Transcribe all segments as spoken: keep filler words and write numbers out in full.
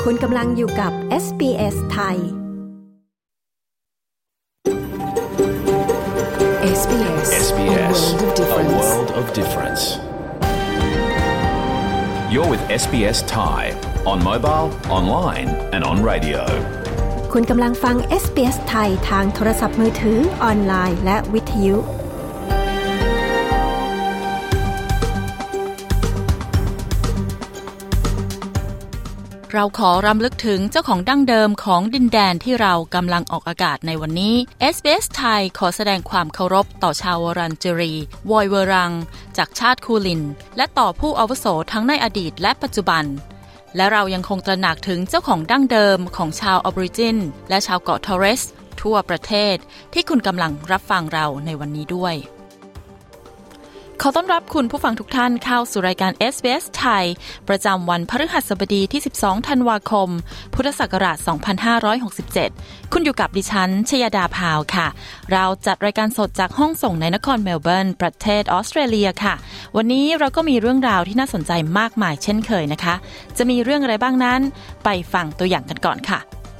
คุณกำลังอยู่กับ เอส บี เอส ไทยเอส บี เอสเอส บี เอสA world of difference You're with เอส บี เอส Thai on mobile, online and on radio คุณกำลังฟัง เอส บี เอส ไทยทางโทรศัพท์มือถือออนไลน์และวิทยุเราขอรำลึกถึงเจ้าของดั้งเดิมของดินแดนที่เรากำลังออกอากาศในวันนี้ เอส บี เอส ไทยขอแสดงความเคารพต่อชาววรันเจรีวอยเวรังจากชาติคูลินและต่อผู้อาวุโสทั้งในอดีตและปัจจุบันและเรายังคงตระหนักถึงเจ้าของดั้งเดิมของชาวออบอริจินและชาวเกาะทอร์เรสทั่วประเทศที่คุณกำลังรับฟังเราในวันนี้ด้วยขอต้อนรับคุณผู้ฟังทุกท่านเข้าสู่รายการ เอส บี เอส ไทยประจำวันพฤหัสบดีที่สิบสองธันวาคมพุทธศักราชสองพันห้าร้อยหกสิบเจ็ดคุณอยู่กับดิฉันชยดาพาวค่ะเราจัดรายการสดจากห้องส่งในนครเมลเบิร์นประเทศออสเตรเลียค่ะวันนี้เราก็มีเรื่องราวที่น่าสนใจมากมายเช่นเคยนะคะจะมีเรื่องอะไรบ้างนั้นไปฟังตัวอย่างกันก่อนค่ะ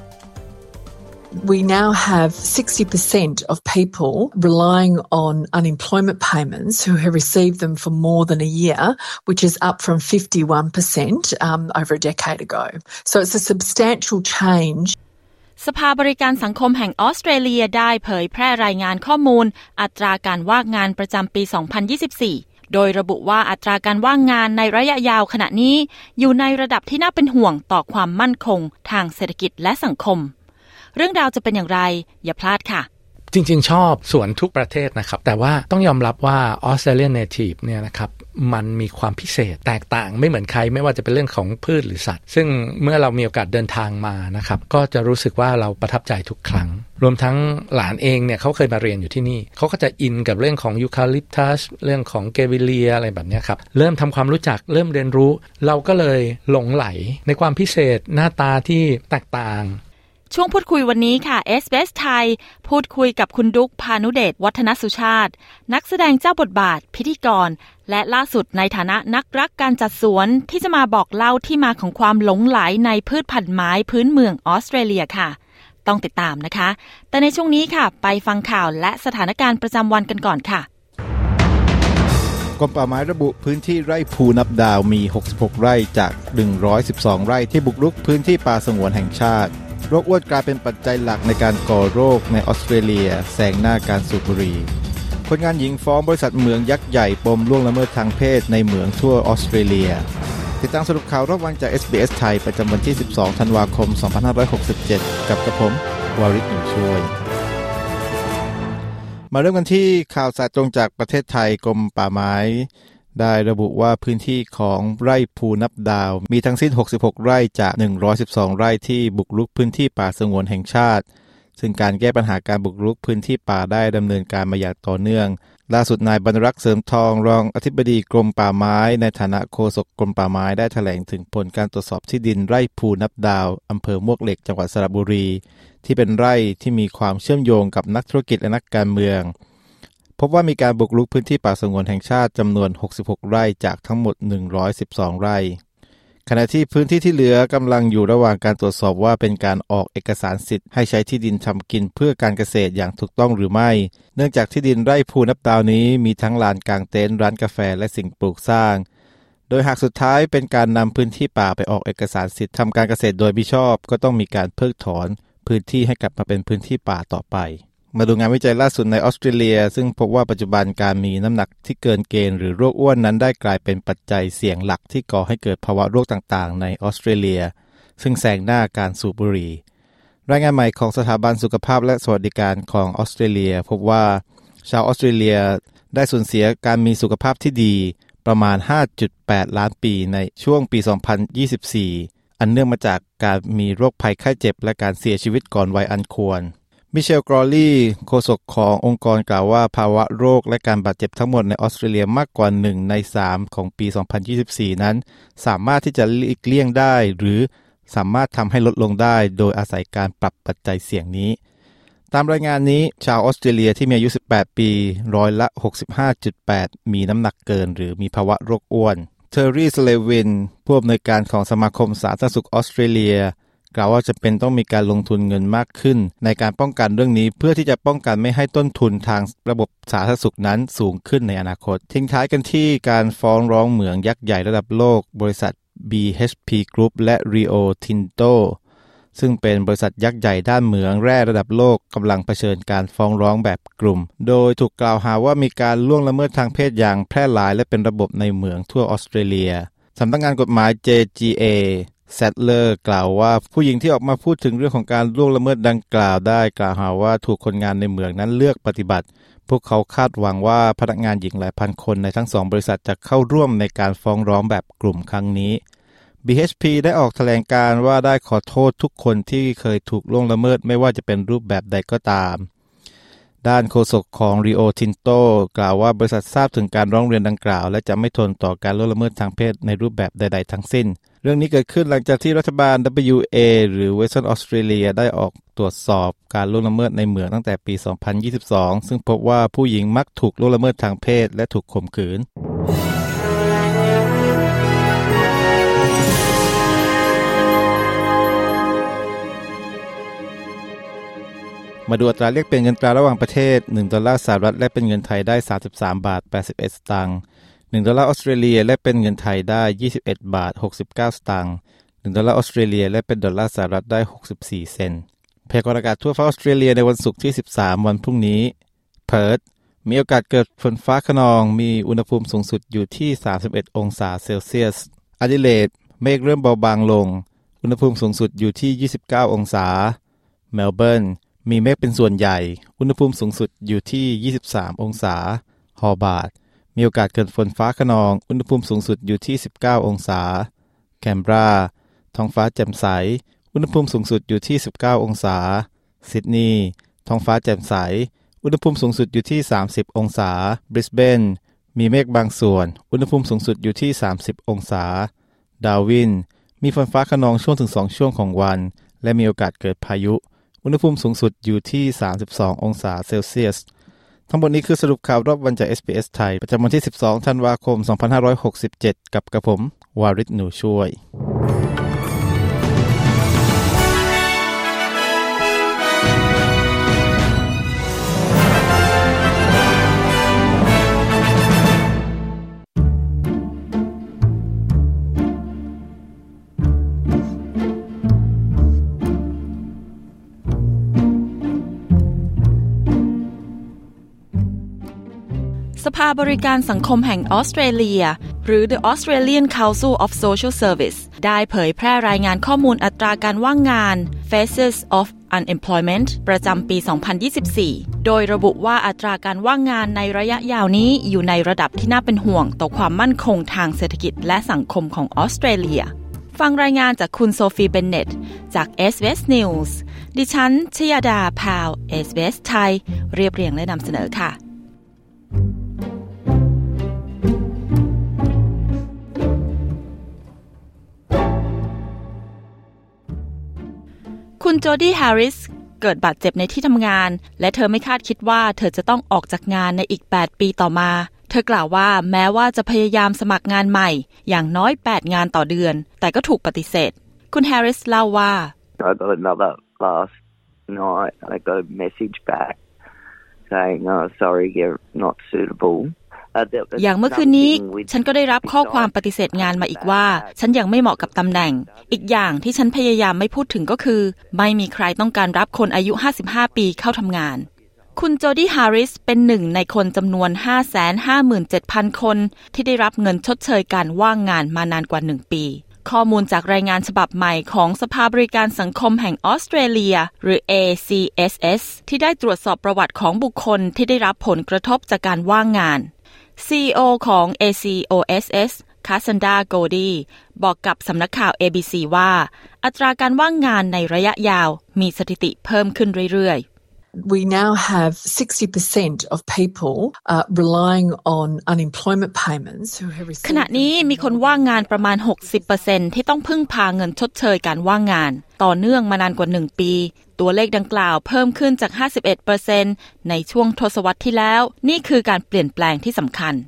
We now have sixty percent of people relying on unemployment payments who have received them for more than a year, which is up from fifty-one percent um, over a decade ago. So it's a substantial change. สภาบริการสังคมแห่งออสเตรเลียได้เผยแพร่รายงานข้อมูลอัตราการว่างงานประจำปี สองพันยี่สิบสี่ โดยระบุว่าอัตราการว่างงานในระยะยาวขณะนี้อยู่ในระดับที่น่าเป็นห่วงต่อความมั่นคงทางเศรษฐกิจและสังคมเรื่องราวจะเป็นอย่างไรอย่าพลาดค่ะจริงๆชอบสวนทุกประเทศนะครับแต่ว่าต้องยอมรับว่า Australian Native เนี่ยนะครับมันมีความพิเศษแตกต่างไม่เหมือนใครไม่ว่าจะเป็นเรื่องของพืชหรือสัตว์ซึ่งเมื่อเรามีโอกาสเดินทางมานะครับก็จะรู้สึกว่าเราประทับใจทุกครั้งรวมทั้งหลานเองเนี่ยเขาเคยมาเรียนอยู่ที่นี่เขาก็จะอินกับเรื่องของยูคาลิปตัสเรื่องของเกวิเลียอะไรแบบนี้ครับเริ่มทำความรู้จักเริ่มเรียนรู้เราก็เลยหลงไหลในความพิเศษหน้าตาที่แตกต่างช่วงพูดคุยวันนี้ค่ะ เอส บี เอส ไทยพูดคุยกับคุณดุ๊กพานุเดชวัฒนสุชาตินักแสดงเจ้าบทบาทพิธีกรและล่าสุดในฐานะนักรักการจัดสวนที่จะมาบอกเล่าที่มาของความหลงไหลในพืชพันธุ์ไม้พื้นเมืองออสเตรเลียค่ะต้องติดตามนะคะแต่ในช่วงนี้ค่ะไปฟังข่าวและสถานการณ์ประจำวันกันก่อนค่ะกรมป่าไม้ระบุพื้นที่ไร่ภูนับดาวมีหกสิบหกไร่จากหนึ่งร้อยสิบสองไร่ที่บุกรุกพื้นที่ป่าสงวนแห่งชาติโรคอ้วนกลายเป็นปัจจัยหลักในการก่อโรคในออสเตรเลียแซงหน้าการสูบบุหรี่คนงานหญิงฟ้องบริษัทเหมืองยักษ์ใหญ่ปมล่วงละเมิดทางเพศในเหมืองทั่วออสเตรเลียติดตามสรุปข่าวรอบวันจาก เอส บี เอส ไทยประจำวันที่สิบสองธันวาคมสองพันห้าร้อยหกสิบเจ็ดกับกระผมวาริศ อยู่ช่วยมาเริ่มกันที่ข่าวสารตรงจากประเทศไทยกรมป่าไม้ได้ระบุว่าพื้นที่ของไร่ภูนับดาวมีทั้งสิ้นหกสิบหกไร่จากหนึ่งร้อยสิบสองไร่ที่บุกรุกพื้นที่ป่าสงวนแห่งชาติซึ่งการแก้ปัญหาการบุกรุกพื้นที่ป่าได้ดำเนินการมาอย่างต่อเนื่องล่าสุดนายบรรลักษ์เสริมทองรองอธิบดีกรมป่าไม้ในฐานะโฆษกกรมป่าไม้ได้แถลงถึงผลการตรวจสอบที่ดินไร่ภูนับดาวอำเภอมวกเหล็กจังหวัดสระบุรีที่เป็นไร่ที่มีความเชื่อมโยงกับนักธุรกิจและนักการเมืองพบว่ามีการบุกรุกพื้นที่ป่าสงวนแห่งชาติจำนวนหกสิบหกไร่จากทั้งหมดหนึ่งร้อยสิบสองไร่ขณะที่พื้นที่ที่เหลือกำลังอยู่ระหว่างการตรวจสอบว่าเป็นการออกเอกสารสิทธิ์ให้ใช้ที่ดินทำกินเพื่อการเกษตรอย่างถูกต้องหรือไม่เนื่องจากที่ดินไร่ภูนับดาวนี้มีทั้งลานกางเต็นท์ร้านกาแฟและสิ่งปลูกสร้างโดยหากสุดท้ายเป็นการนำพื้นที่ป่าไปออกเอกสารสิทธิ์ทำการเกษตรโดยมิชอบก็ต้องมีการเพิกถอนพื้นที่ให้กลับมาเป็นพื้นที่ป่าต่อไปมาดูงานวิจัยล่าสุดในออสเตรเลียซึ่งพบว่าปัจจุบันการมีน้ำหนักที่เกินเกณฑ์หรือโรคอ้วนนั้นได้กลายเป็นปัจจัยเสี่ยงหลักที่ก่อให้เกิดภาวะโรคต่างๆในออสเตรเลียซึ่งแซงหน้าการสูบบุหรี่รายงานใหม่ของสถาบันสุขภาพและสวัสดิการของออสเตรเลียพบว่าชาวออสเตรเลียได้สูญเสียการมีสุขภาพที่ดีประมาณ ห้าจุดแปด ล้านปีในช่วงปี สองพันยี่สิบสี่อันเนื่องมาจากการมีโรคภัยไข้เจ็บและการเสียชีวิตก่อนวัยอันควรมิเชล กรอลลี่โฆษกขององค์กรกล่าวว่าภาวะโรคและการบาดเจ็บทั้งหมดในออสเตรเลียมากกว่าหนึ่งในสามของปี สองพันยี่สิบสี่ นั้นสามารถที่จะหลีกเลี่ยงได้หรือสามารถทำให้ลดลงได้โดยอาศัยการปรับปัจจัยเสี่ยงนี้ตามรายงานนี้ชาวออสเตรเลียที่มีอายุสิบแปดปีร้อยละ หกสิบห้าจุดแปด มีน้ำหนักเกินหรือมีภาวะโรคอ้วนเทอร์รี่ สเลวินผู้อำนวยการของสมาคมสาธารณสุขออสเตรเลียกล่าวว่าจะเป็นต้องมีการลงทุนเงินมากขึ้นในการป้องกันเรื่องนี้เพื่อที่จะป้องกันไม่ให้ต้นทุนทางระบบสาธารณสุขนั้นสูงขึ้นในอนาคตทิ้งท้ายกันที่การฟ้องร้องเหมืองยักษ์ใหญ่ระดับโลกบริษัท บี เอช พี Group และ Rio Tinto ซึ่งเป็นบริษัทยักษ์ใหญ่ด้านเหมืองแร่ระดับโลกกำลังเผชิญการฟ้องร้องแบบกลุ่มโดยถูกกล่าวหาว่ามีการล่วงละเมิดทางเพศอย่างแพร่หลายและเป็นระบบในเหมืองทั่วออสเตรเลียสำนักงานกฎหมาย เจ จี เอ แซดเลอร์กล่าวว่าผู้หญิงที่ออกมาพูดถึงเรื่องของการล่วงละเมิดดังกล่าวได้กล่าวหาว่าถูกคนงานในเหมืองนั้นเลือกปฏิบัติพวกเขาคาดหวังว่าพนักงานหญิงหลายพันคนในทั้งสองบริษัทจะเข้าร่วมในการฟ้องร้องแบบกลุ่มครั้งนี้ บี เอช พี ได้ออกแถลงการณ์ว่าได้ขอโทษทุกคนที่เคยถูกล่วงละเมิดไม่ว่าจะเป็นรูปแบบใดก็ตามด้านโฆษกของ Rio Tinto กล่าวว่าบริษัททราบถึงการร้องเรียนดังกล่าวและจะไม่ทนต่อการล่วงละเมิดทางเพศในรูปแบบใดๆทั้งสิ้นเรื่องนี้เกิดขึ้นหลังจากที่รัฐบาล ดับเบิลยู เอ หรือ Western Australia ได้ออกตรวจสอบการล่วงละเมิดในเหมืองตั้งแต่ปี สองพันยี่สิบสอง ซึ่งพบว่าผู้หญิงมักถูกล่วงละเมิดทางเพศและถูกข่มขืนมาดูอัตราแลกเปลี่ยนเงินตราระหว่างประเทศหนึ่งดอลลาร์สหรัฐแลกเป็นเงินไทยได้สามสิบสามบาทแปดสิบเอ็ดสตางค์หนึ่งดอลลาร์ออสเตรเลียแลกเป็นเงินไทยได้ยี่สิบเอ็ดบาทหกสิบเก้าสตางค์หนึ่งดอลลาร์ออสเตรเลียแลกเป็นดอลลาร์สหรัฐได้หกสิบสี่เซนต์พยากรณ์อากาศทั่วฟ้าออสเตรเลียในวันศุกร์ที่สิบสามวันพรุ่งนี้เพิร์ธมีโอกาสเกิดฝนฟ้าคะนองมีอุณหภูมิสูงสุดอยู่ที่สามสิบเอ็ดองศาเซลเซียสแอดิเลดเมฆเริ่มเบาบางลงอุณหภูมิสูงสุดอยู่ที่ยี่สิบเก้าองศาเมลเบิร์นมีเมฆเป็นส่วนใหญ่อุณหภูมิสูงสุดอยู่ที่ยี่สิบสามองศาฮอบาร์ตมีโอกาสเกิดฝนฟ้าคะนองอุณหภูมิสูงสุดอยู่ที่สิบเก้าองศาแคนเบราท้องฟ้าแจ่มใสอุณหภูมิสูงสุดอยู่ที่สิบเก้าองศาซิดนีย์ท้องฟ้าแจ่มใสอุณหภูมิสูงสุดอยู่ที่สามสิบองศาบริสเบนมีเมฆบางส่วนอุณหภูมิสูงสุดอยู่ที่สามสิบองศาดาร์วินมีฝนฟ้าคะนองช่วงถึงสองช่วงของวันและมีโอกาสเกิดพายุอุณหภูมิสูงสุดอยู่ที่สามสิบสององศาเซลเซียสทั้งหมดนี้คือสรุปข่าวรอบวันจาก เอส บี เอส ไทยประจำวันที่สิบสองธันวาคมสองพันห้าร้อยหกสิบเจ็ดกับกระผมวาริศหนูช่วยสภาบริการสังคมแห่งออสเตรเลียหรือ The Australian Council of Social Service ได้เผยแพร่รายงานข้อมูลอัตราการว่างงาน Faces of Unemployment ประจำปี สองพันยี่สิบสี่ โดยระบุว่าอัตราการว่างงานในระยะยาวนี้อยู่ในระดับที่น่าเป็นห่วงต่อความมั่นคงทางเศรษฐกิจและสังคมของออสเตรเลียฟังรายงานจากคุณโซฟีเบนเน็ตจาก เอส บี เอส News ดิฉันชยดาพาว เอส บี เอส ไทยเรียบเรียงและนำเสนอค่ะคุณโจดี้แฮร์ริสเกิดบาดเจ็บในที่ทำงานและเธอไม่คาดคิดว่าเธอจะต้องออกจากงานในอีกแปดปีต่อมาเธอกล่าวว่าแม้ว่าจะพยายามสมัครงานใหม่อย่างน้อยแปดงานต่อเดือนแต่ก็ถูกปฏิเสธคุณแฮร์ริสเล่าว่า I got another last night I got a message back saying oh sorry you're not suitable อย่างเมื่อคืนนี้ฉันก็ได้รับข้อความปฏิเสธงานมาอีกว่าฉันยังไม่เหมาะกับตำแหน่งอีกอย่างที่ฉันพยายามไม่พูดถึงก็คือไม่มีใครต้องการรับคนอายุห้าสิบห้าปีเข้าทำงานคุณโจดี้แฮร์ริสเป็นหนึ่งในคนจำนวน ห้าแสนห้าหมื่นเจ็ดพัน คนที่ได้รับเงินชดเชยการว่างงานมานานกว่าหนึ่งปีข้อมูลจากรายงานฉบับใหม่ของสภาบริการสังคมแห่งออสเตรเลียหรือ เอ ซี เอส เอส ที่ได้ตรวจสอบประวัติของบุคคลที่ได้รับผลกระทบจากการว่างงานซี อี โอ ของ เอ ซี โอ เอส เอส คาซันดรา โกดีบอกกับสำนักข่าว เอ บี ซี ว่าอัตราการว่างงานในระยะยาวมีสถิติเพิ่มขึ้นเรื่อยๆ We now have sixty percent of people uh, relying on unemployment payments who have received ขณะนี้มีคนว่างงานประมาณ หกสิบเปอร์เซ็นต์ ที่ต้องพึ่งพาเงินชดเชยการว่างงานต่อเนื่องมานานกว่าหนึ่งปีตัวเลขดังกล่าวเพิ่มขึ้นจาก ห้าสิบเอ็ดเปอร์เซ็นต์ ในช่วงทศวรรษที่แล้วนี่คือการเปลี่ยนแปลงที่สำคัญ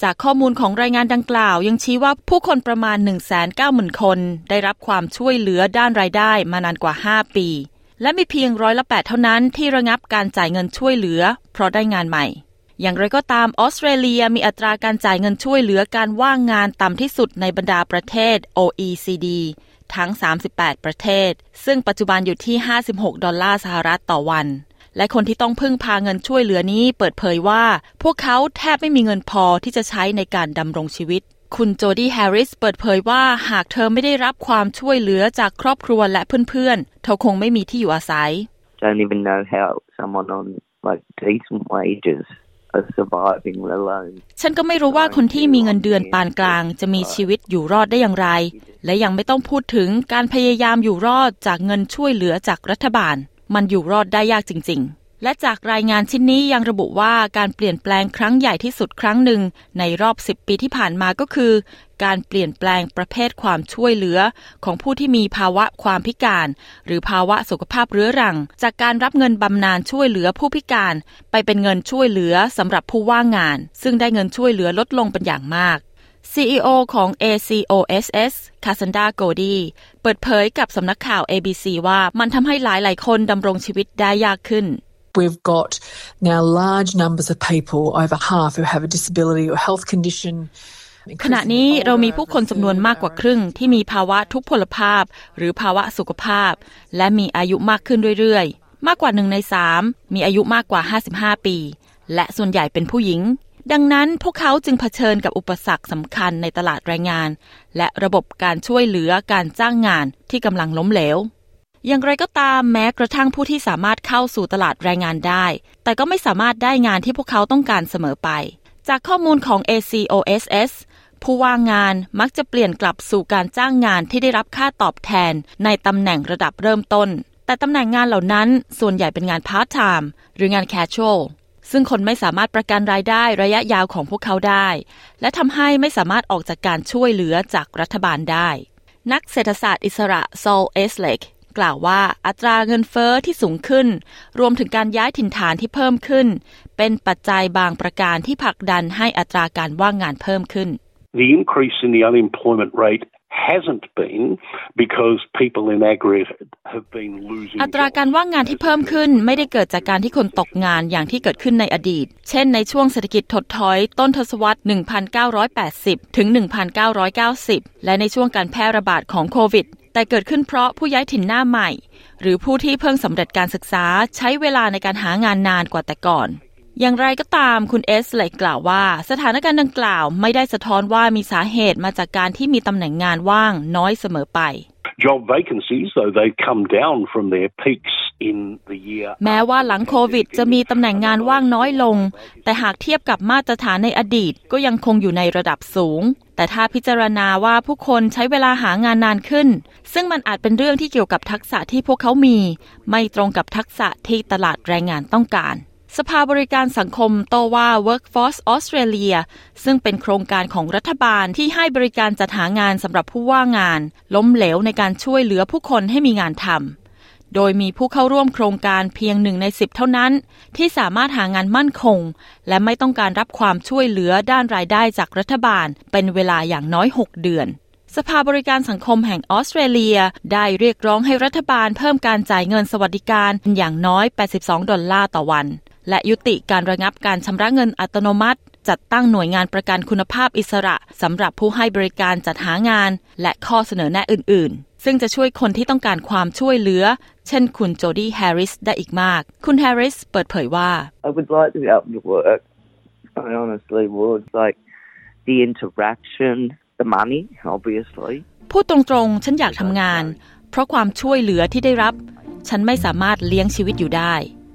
จากข้อมูลของรายงานดังกล่าวยังชี้ว่าผู้คนประมาณ หนึ่งแสนเก้าหมื่น คนได้รับความช่วยเหลือด้านรายได้มานานกว่าห้าปีและมีเพียงร้อยละแปดเท่านั้นที่ระงับการจ่ายเงินช่วยเหลือเพราะได้งานใหม่อย่างไรก็ตามออสเตรเลียมีอัตราการจ่ายเงินช่วยเหลือการว่างงานต่ำที่สุดในบรรดาประเทศ โอ อี ซี ดี ทั้งสามสิบแปดประเทศซึ่งปัจจุบันอยู่ที่ห้าสิบหกดอลลาร์สหรัฐต่อวันและคนที่ต้องพึ่งพาเงินช่วยเหลือนี้เปิดเผยว่าพวกเขาแทบไม่มีเงินพอที่จะใช้ในการดำรงชีวิตคุณโจดี้แฮร์ริสเปิดเผยว่าหากเธอไม่ได้รับความช่วยเหลือจากครอบครัวและเพื่อนๆเธอคงไม่มีที่อยู่อาศัย Don't even know how someone on like decent wages are surviving alone ฉันก็ไม่รู้ว่าคนที่มีเงินเดือนปานกลางจะมีชีวิตอยู่รอดได้อย่างไรและยังไม่ต้องพูดถึงการพยายามอยู่รอดจากเงินช่วยเหลือจากรัฐบาลมันอยู่รอดได้ยากจริงๆและจากรายงานชิ้นนี้ยังระบุว่าการเปลี่ยนแปลงครั้งใหญ่ที่สุดครั้งหนึ่งในรอบสิบปีที่ผ่านมาก็คือการเปลี่ยนแปลงประเภทความช่วยเหลือของผู้ที่มีภาวะความพิการหรือภาวะสุขภาพเรื้อรังจากการรับเงินบำนาญช่วยเหลือผู้พิการไปเป็นเงินช่วยเหลือสำหรับผู้ว่างงานซึ่งได้เงินช่วยเหลือลดลงเป็นอย่างมาก ซี อี โอ ของ เอ ซี โอ เอส เอส Cassandra Godey เปิดเผยกับสำนักข่าว เอ บี ซี ว่ามันทำให้หลายๆคนดำรงชีวิตได้ยากขึ้น We've got now large numbers of people, over half, who have a disability or health condition. ขณะนี้เรามีผู้คนจำนวนมากกว่าครึ่งที่มีภาวะทุพพลภาพหรือภาวะสุขภาพและมีอายุมากขึ้นเรื่อยๆมากกว่าหนึ่งในสามมีอายุมากกว่าห้าสิบห้าปีและส่วนใหญ่เป็นผู้หญิงดังนั้นพวกเขาจึงเผชิญกับอุปสรรคสำคัญในตลาดแรงงานและระบบการช่วยเหลือการจ้างงานที่กำลังล้มเหลวอย่างไรก็ตามแม้กระทั่งผู้ที่สามารถเข้าสู่ตลาดแรงงานได้แต่ก็ไม่สามารถได้งานที่พวกเขาต้องการเสมอไปจากข้อมูลของ เอ ซี โอ เอส เอส ผู้ว่างงานมักจะเปลี่ยนกลับสู่การจ้างงานที่ได้รับค่าตอบแทนในตำแหน่งระดับเริ่มต้นแต่ตำแหน่งงานเหล่านั้นส่วนใหญ่เป็นงานพาร์ทไทม์หรืองานแคชชวลซึ่งคนไม่สามารถประกันรายได้ระยะยาวของพวกเขาได้และทำให้ไม่สามารถออกจากการช่วยเหลือจากรัฐบาลได้นักเศรษฐศาสตร์อิสระซอล เอสเลกกล่าวว่าอัตราเงินเฟ้อที่สูงขึ้นรวมถึงการย้ายถิ่นฐานที่เพิ่มขึ้นเป็นปัจจัยบางประการที่ผลักดันให้อัตราการว่างงานเพิ่มขึ้น The increase in the unemployment rate hasn't been because people in aggregate have been losing อัตราการว่างงานที่เพิ่มขึ้นไม่ได้เกิดจากการที่คนตกงานอย่างที่เกิดขึ้นในอดีตเช่นในช่วงเศรษฐกิจถดถอยต้นทศวรรษ หนึ่งพันเก้าร้อยแปดสิบ ถึง หนึ่งพันเก้าร้อยเก้าสิบ และในช่วงการแพร่ระบาดของโควิดแต่เกิดขึ้นเพราะผู้ย้ายถิ่นหน้าใหม่หรือผู้ที่เพิ่งสำเร็จการศึกษาใช้เวลาในการหางานนานกว่าแต่ก่อนอย่างไรก็ตามคุณเอสเลยกล่าวว่าสถานการณ์ดังกล่าวไม่ได้สะท้อนว่ามีสาเหตุมาจากการที่มีตำแหน่งงานว่างน้อยเสมอไป Job vacancies, though they come down from their peaks in the year แม้ว่าหลังโควิดจะมีตำแหน่งงานว่างน้อยลงแต่หากเทียบกับมาตรฐานในอดีตก็ยังคงอยู่ในระดับสูงแต่ถ้าพิจารณาว่าผู้คนใช้เวลาหางานนานขึ้นซึ่งมันอาจเป็นเรื่องที่เกี่ยวกับทักษะที่พวกเขามีไม่ตรงกับทักษะที่ตลาดแรงงานต้องการสภาบริการสังคมโต้ว่า Workforce Australia ซึ่งเป็นโครงการของรัฐบาลที่ให้บริการจัดหางานสำหรับผู้ว่างงานล้มเหลวในการช่วยเหลือผู้คนให้มีงานทำโดยมีผู้เข้าร่วมโครงการเพียงหนึ่งในสิบเท่านั้นที่สามารถหางานมั่นคงและไม่ต้องการรับความช่วยเหลือด้านรายได้จากรัฐบาลเป็นเวลาอย่างน้อยหกเดือนสภาบริการสังคมแห่งออสเตรเลียได้เรียกร้องให้รัฐบาลเพิ่มการจ่ายเงินสวัสดิการอย่างน้อยแปดสิบสองดอลลาร์ต่อวันและยุติการระงับการชำระเงินอัตโนมัติจัดตั้งหน่วยงานประกันคุณภาพอิสระสำหรับผู้ให้บริการจัดหางานและข้อเสนอแนะอื่นๆซึ่งจะช่วยคนที่ต้องการความช่วยเหลือเช่นคุณโจดี้แฮร์ริสได้อีกมากคุณแฮร์ริสเปิดเผยว่า I would like to be able to work I honestly would like the interaction the money obviously พูดตรงๆฉันอยากทำงานเพราะความช่วยเหลือที่ได้รับฉันไม่สามารถเลี้ยงชีวิตอยู่ได้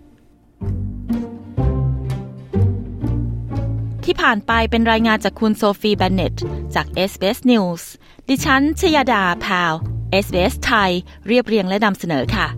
ที่ผ่านไปเป็นรายงานจากคุณโซฟีแบนเน็ตจาก เอส บี เอส News ดิฉันชยดาพาว เอส บี เอส ไทยเรียบเรียงและนำเสนอค่ะ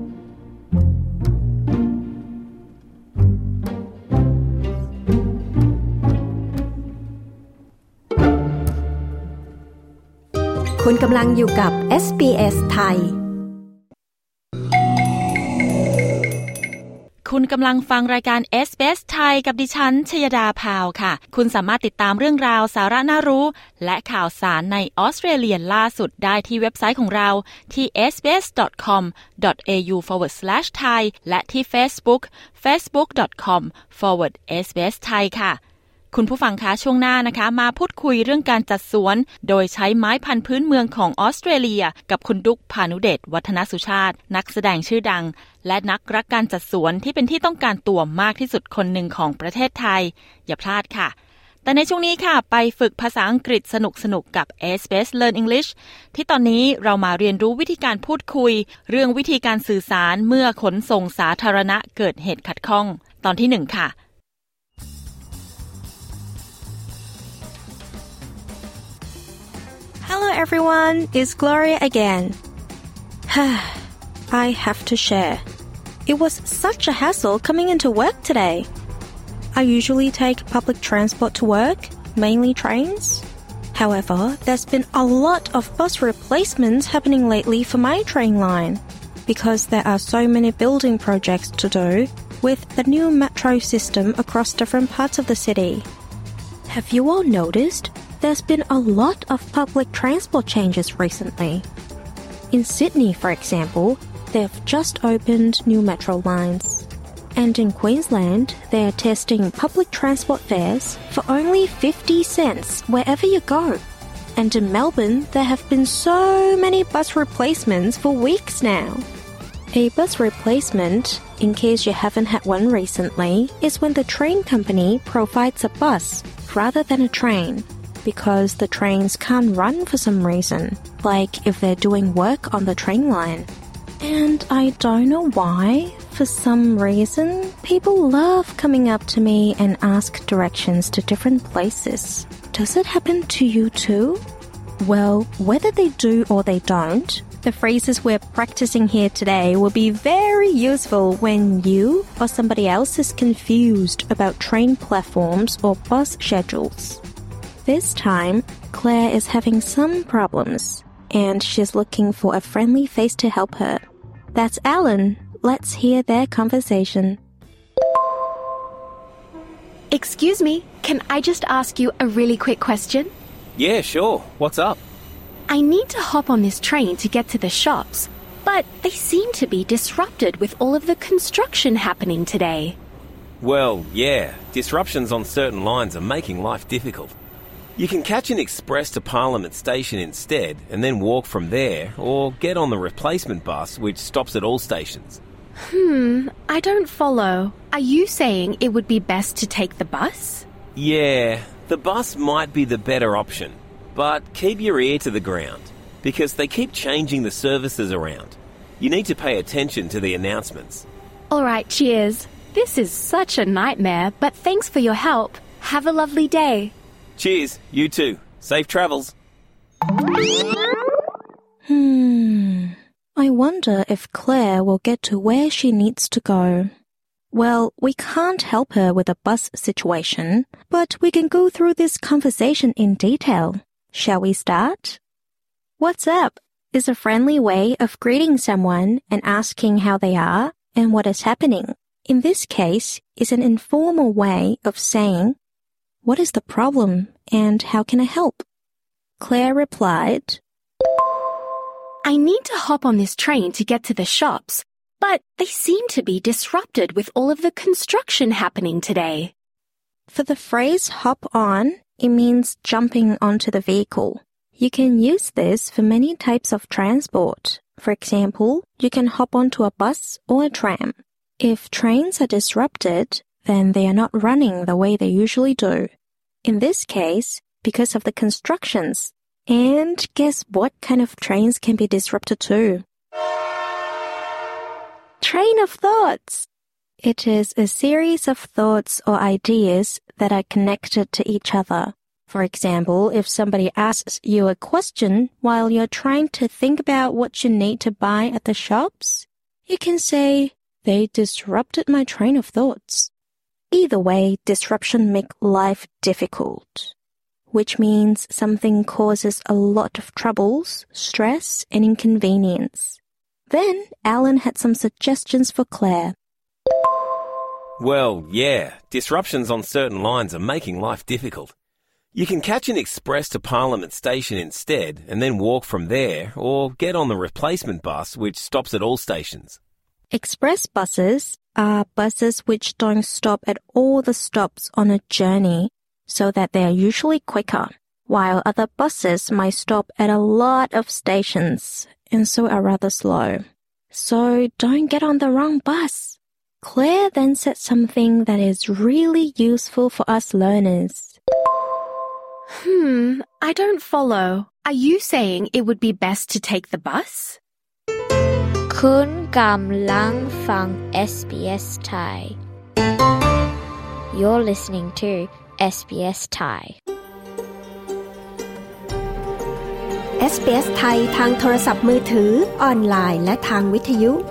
คุณกำลังอยู่กับ เอส บี เอส ไทยคุณกำลังฟังรายการ เอส บี เอส ไทยกับดิฉันชยดาพาวค่ะคุณสามารถติดตามเรื่องราวสาระน่ารู้และข่าวสารในออสเตรเลียล่าสุดได้ที่เว็บไซต์ของเราที่ เอส บี เอส ดอท คอม ดอท เอ ยู forward slash thai และที่ Facebook facebook dot com forward เอส บี เอส ไทยค่ะคุณผู้ฟังคะช่วงหน้านะคะมาพูดคุยเรื่องการจัดสวนโดยใช้ไม้พันธุ์พื้นเมืองของออสเตรเลียกับคุณดุ๊กพานุเดชวัฒนสุชาตินักแสดงชื่อดังและนักรักการจัดสวนที่เป็นที่ต้องการตัวมากที่สุดคนหนึ่งของประเทศไทยอย่าพลาดค่ะแต่ในช่วงนี้ค่ะไปฝึกภาษาอังกฤษสนุกๆกับ เอส บี เอส Learn English ที่ตอนนี้เรามาเรียนรู้วิธีการพูดคุยเรื่องวิธีการสื่อสารเมื่อขนส่งสาธารณะเกิดเหตุขัดข้องตอนที่หนึ่งค่ะ Hello everyone, it's Gloria again. I have to share. It was such a hassle coming into work today. I usually take public transport to work, mainly trains. However, there's been a lot of bus replacements happening lately for my train line because there are so many building projects to do with the new metro system across different parts of the city. Have you all noticed?There's been a lot of public transport changes recently. In Sydney, for example, they've just opened new metro lines. And in Queensland, they're testing public transport fares for only fifty cents wherever you go. And in Melbourne, there have been so many bus replacements for weeks now. A bus replacement, in case you haven't had one recently, is when the train company provides a bus rather than a train.Because the trains can't run for some reason, like if they're doing work on the train line. And I don't know why, for some reason, people love coming up to me and ask directions to different places. Does it happen to you too? Well, whether they do or they don't, the phrases we're practicing here today will be very useful when you or somebody else is confused about train platforms or bus schedules.This time, Claire is having some problems, and she's looking for a friendly face to help her. That's Alan. Let's hear their conversation. Excuse me, can I just ask you a really quick question? Yeah, sure. What's up? I need to hop on this train to get to the shops, but they seem to be disrupted with all of the construction happening today. Well, yeah, disruptions on certain lines are making life difficult.You can catch an express to Parliament Station instead and then walk from there or get on the replacement bus which stops at all stations. Hmm, I don't follow. Are you saying it would be best to take the bus? Yeah, the bus might be the better option, but keep your ear to the ground because they keep changing the services around. You need to pay attention to the announcements. All right, cheers. This is such a nightmare, but thanks for your help. Have a lovely day.Cheers, you too. Safe travels. Hmm. I wonder if Claire will get to where she needs to go. Well, we can't help her with a bus situation, but we can go through this conversation in detail. Shall we start? What's up is a friendly way of greeting someone and asking how they are and what is happening. In this case, is an informal way of saying,What is the problem and how can I help? Claire replied, I need to hop on this train to get to the shops, but they seem to be disrupted with all of the construction happening today. For the phrase hop on, it means jumping onto the vehicle. You can use this for many types of transport. For example, you can hop onto a bus or a tram. If trains are disrupted,then they are not running the way they usually do. In this case, because of the constructions. And guess what kind of trains can be disrupted too? Train of thoughts! It is a series of thoughts or ideas that are connected to each other. For example, if somebody asks you a question while you're trying to think about what you need to buy at the shops, you can say, they disrupted my train of thoughts.Either way, disruption makes life difficult, which means something causes a lot of troubles, stress, and inconvenience. Then, Alan had some suggestions for Claire. Well, yeah, disruptions on certain lines are making life difficult. You can catch an express to Parliament Station instead and then walk from there or get on the replacement bus which stops at all stations. Express buses are buses which don't stop at all the stops on a journey, so that they are usually quicker, while other buses might stop at a lot of stations and so are rather slow. So don't get on the wrong bus. Claire then said something that is really useful for us learners. Hmm, I don't follow. Are you saying it would be best to take the bus? คุณกำลังฟัง เอส บี เอส Thai You're listening to เอส บี เอส Thai เอส บี เอส ไทยทางโทรศัพท์มือถือออนไลน์และทางวิทยุ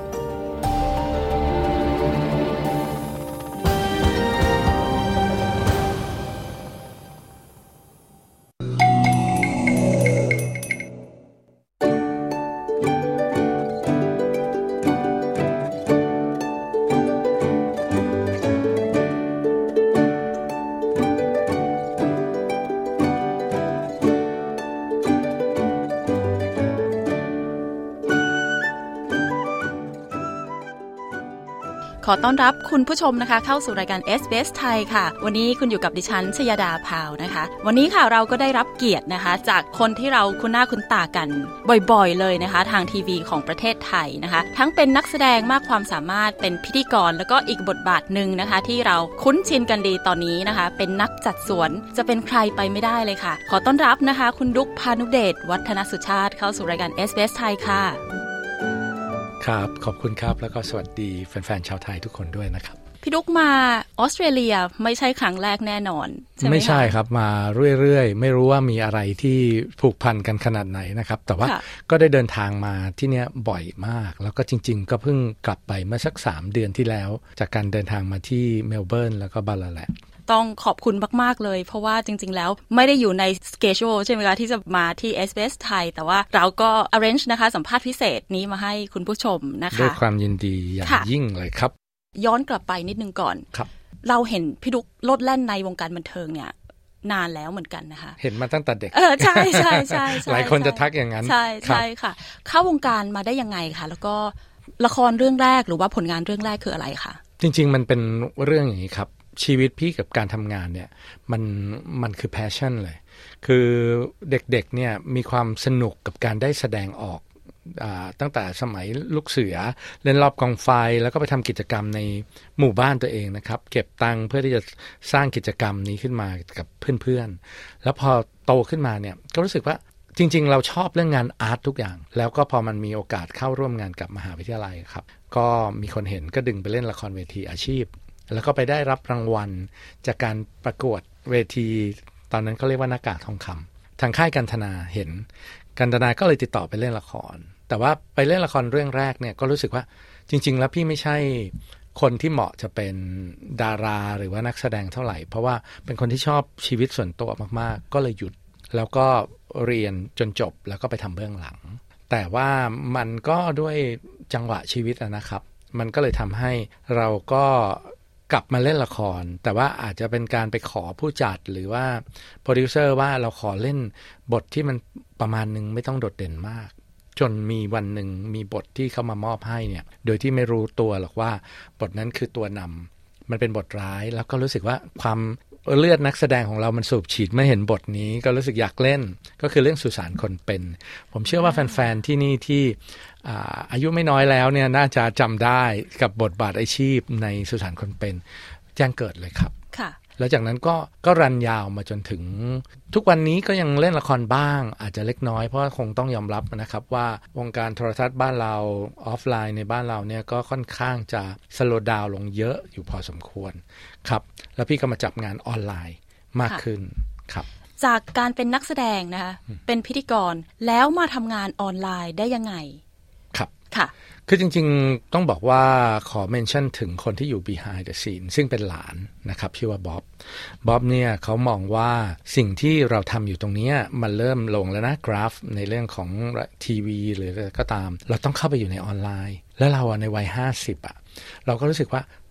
ขอต้อนรับคุณผู้ชมนะคะเข้าสู่รายการ เอส บี เอส ไทยค่ะวันนี้คุณอยู่กับดิฉันชยดาพาวนะคะวันนี้ค่ะเราก็ได้รับเกียรตินะคะจากคนที่เราคุ้นหน้าคุ้นตากันบ่อยๆเลยนะคะทางทีวีของประเทศไทยนะคะทั้งเป็นนักแสดงมากความสามารถเป็นพิธีกรแล้วก็อีกบทบาทนึงนะคะที่เราคุ้นชินกันดีตอนนี้นะคะเป็นนักจัดสวนจะเป็นใครไปไม่ได้เลยค่ะขอต้อนรับนะคะคุณดุ๊กพานุเดชวัฒนสุชาติเข้าสู่รายการ เอส บี เอส ไทยค่ะครับขอบคุณครับแล้วก็สวัสดีแฟนๆชาวไทยทุกคนด้วยนะครับพี่ดุ๊กมาออสเตรเลียไม่ใช่ครั้งแรกแน่นอนใช่ไหมคะไม่ใช่ครับมาเรื่อยๆไม่รู้ว่ามีอะไรที่ผูกพันกันขนาดไหนนะครับแต่ว่าก็ได้เดินทางมาที่เนี้ยบ่อยมากแล้วก็จริงๆก็เพิ่งกลับไปเมื่อสักสามเดือนที่แล้วจากการเดินทางมาที่เมลเบิร์นแล้วก็บาลาแลนด์ต้องขอบคุณมากๆเลยเพราะว่าจริงๆแล้วไม่ได้อยู่ในสเกจ u ใช่ไหมคะที่จะมาที่ เอส บี เอส ไทยแต่ว่าเราก็ arrange นะคะสัมภาษณ์พิเศษนี้มาให้คุณผู้ชมนะคะด้วยความยินดีอย่างยิ่งเลยครับย้อนกลับไปนิดนึงก่อนครับเราเห็นพี่ดุ๊กโลดแล่นในวงการบันเทิงเนี่ยนานแล้วเหมือนกันนะคะเห็นมาตั้งแต่เด็กเออใช่ใช่ใช่หลายคนจะทักอย่างนั้นใช่ใช่ค่ะเข้าวงการมาได้ยังไงคะแล้วก็ละครเรื่องแรกหรือว่าผลงานเรื่องแรกคืออะไรคะจริงๆมันเป็นเรื่องอย่างนี้ครับชีวิตพี่กับการทำงานเนี่ยมันมันคือ passion เลยคือเด็กๆเนี่ยมีความสนุกกับการได้แสดงออกอ่าตั้งแต่สมัยลูกเสือเล่นรอบกองไฟแล้วก็ไปทำกิจกรรมในหมู่บ้านตัวเองนะครับเก็บตังค์เพื่อที่จะสร้างกิจกรรมนี้ขึ้นมากับเพื่อนๆแล้วพอโตขึ้นมาเนี่ยก็รู้สึกว่าจริงๆเราชอบเรื่องงานอาร์ตทุกอย่างแล้วก็พอมันมีโอกาสเข้าร่วมงานกับมหาวิทยาลัยครับก็มีคนเห็นก็ดึงไปเล่นละครเวทีอาชีพแล้วก็ไปได้รับรางวัลจากการประกวดเวทีตอนนั้นเขาเรียกว่าหน้ากากทองคำทางค่ายกันธนาเห็นกันธนาก็เลยติดต่อไปเล่นละครแต่ว่าไปเล่นละครเรื่องแรกเนี่ยก็รู้สึกว่าจริงๆแล้วพี่ไม่ใช่คนที่เหมาะจะเป็นดาราหรือว่านักแสดงเท่าไหร่เพราะว่าเป็นคนที่ชอบชีวิตส่วนตัวมากๆก็เลยหยุดแล้วก็เรียนจนจบแล้วก็ไปทำเบื้องหลังแต่ว่ามันก็ด้วยจังหวะชีวิตนะครับมันก็เลยทำให้เราก็กลับมาเล่นละครแต่ว่าอาจจะเป็นการไปขอผู้จัดหรือว่าโปรดิวเซอร์ว่าเราขอเล่นบทที่มันประมาณนึงไม่ต้องโดดเด่นมากจนมีวันหนึ่งมีบทที่เขามามอบให้เนี่ยโดยที่ไม่รู้ตัวหรอกว่าบทนั้นคือตัวนำมันเป็นบทร้ายแล้วก็รู้สึกว่าความเลือดนักแสดงของเรามันสูบฉีดเมื่อเห็นบทนี้ก็รู้สึกอยากเล่นก็คือเรื่องสุสานคนเป็นผมเชื่อว่าแฟนๆที่นี่ที่อาอายุไม่น้อยแล้วเนี่ยน่าจะจำได้กับบทบาทอาชีพในสุสานคนเป็นแจ้งเกิดเลยครับค่ะแล้วจากนั้นก็ก็รันยาวมาจนถึงทุกวันนี้ก็ยังเล่นละครบ้างอาจจะเล็กน้อยเพราะคงต้องยอมรับนะครับว่าวงการโทรทัศน์บ้านเราออฟไลน์ในบ้านเราเนี่ยก็ค่อนข้างจะสโลว์ดาวน์ลงเยอะอยู่พอสมควรครับแล้วพี่ก็มาจับงานออนไลน์มากขึ้นครับจากการเป็นนักแสดงนะคะเป็นพิธีกรแล้วมาทำงานออนไลน์ได้ยังไงครับค่ะคือจริงๆต้องบอกว่าขอเมนชั่นถึงคนที่อยู่ behind the scene ซึ่งเป็นหลานนะครับชื่อว่าบ๊อบบ๊อบเนี่ยเขามองว่าสิ่งที่เราทำอยู่ตรงนี้มันเริ่มลงแล้วนะกราฟในเรื่องของทีวีหรืออะไรก็ตามเราต้องเข้าไปอยู่ในออนไลน์แล้วเราในวัยห้าสิบอ่ะเราก็รู้สึกว่า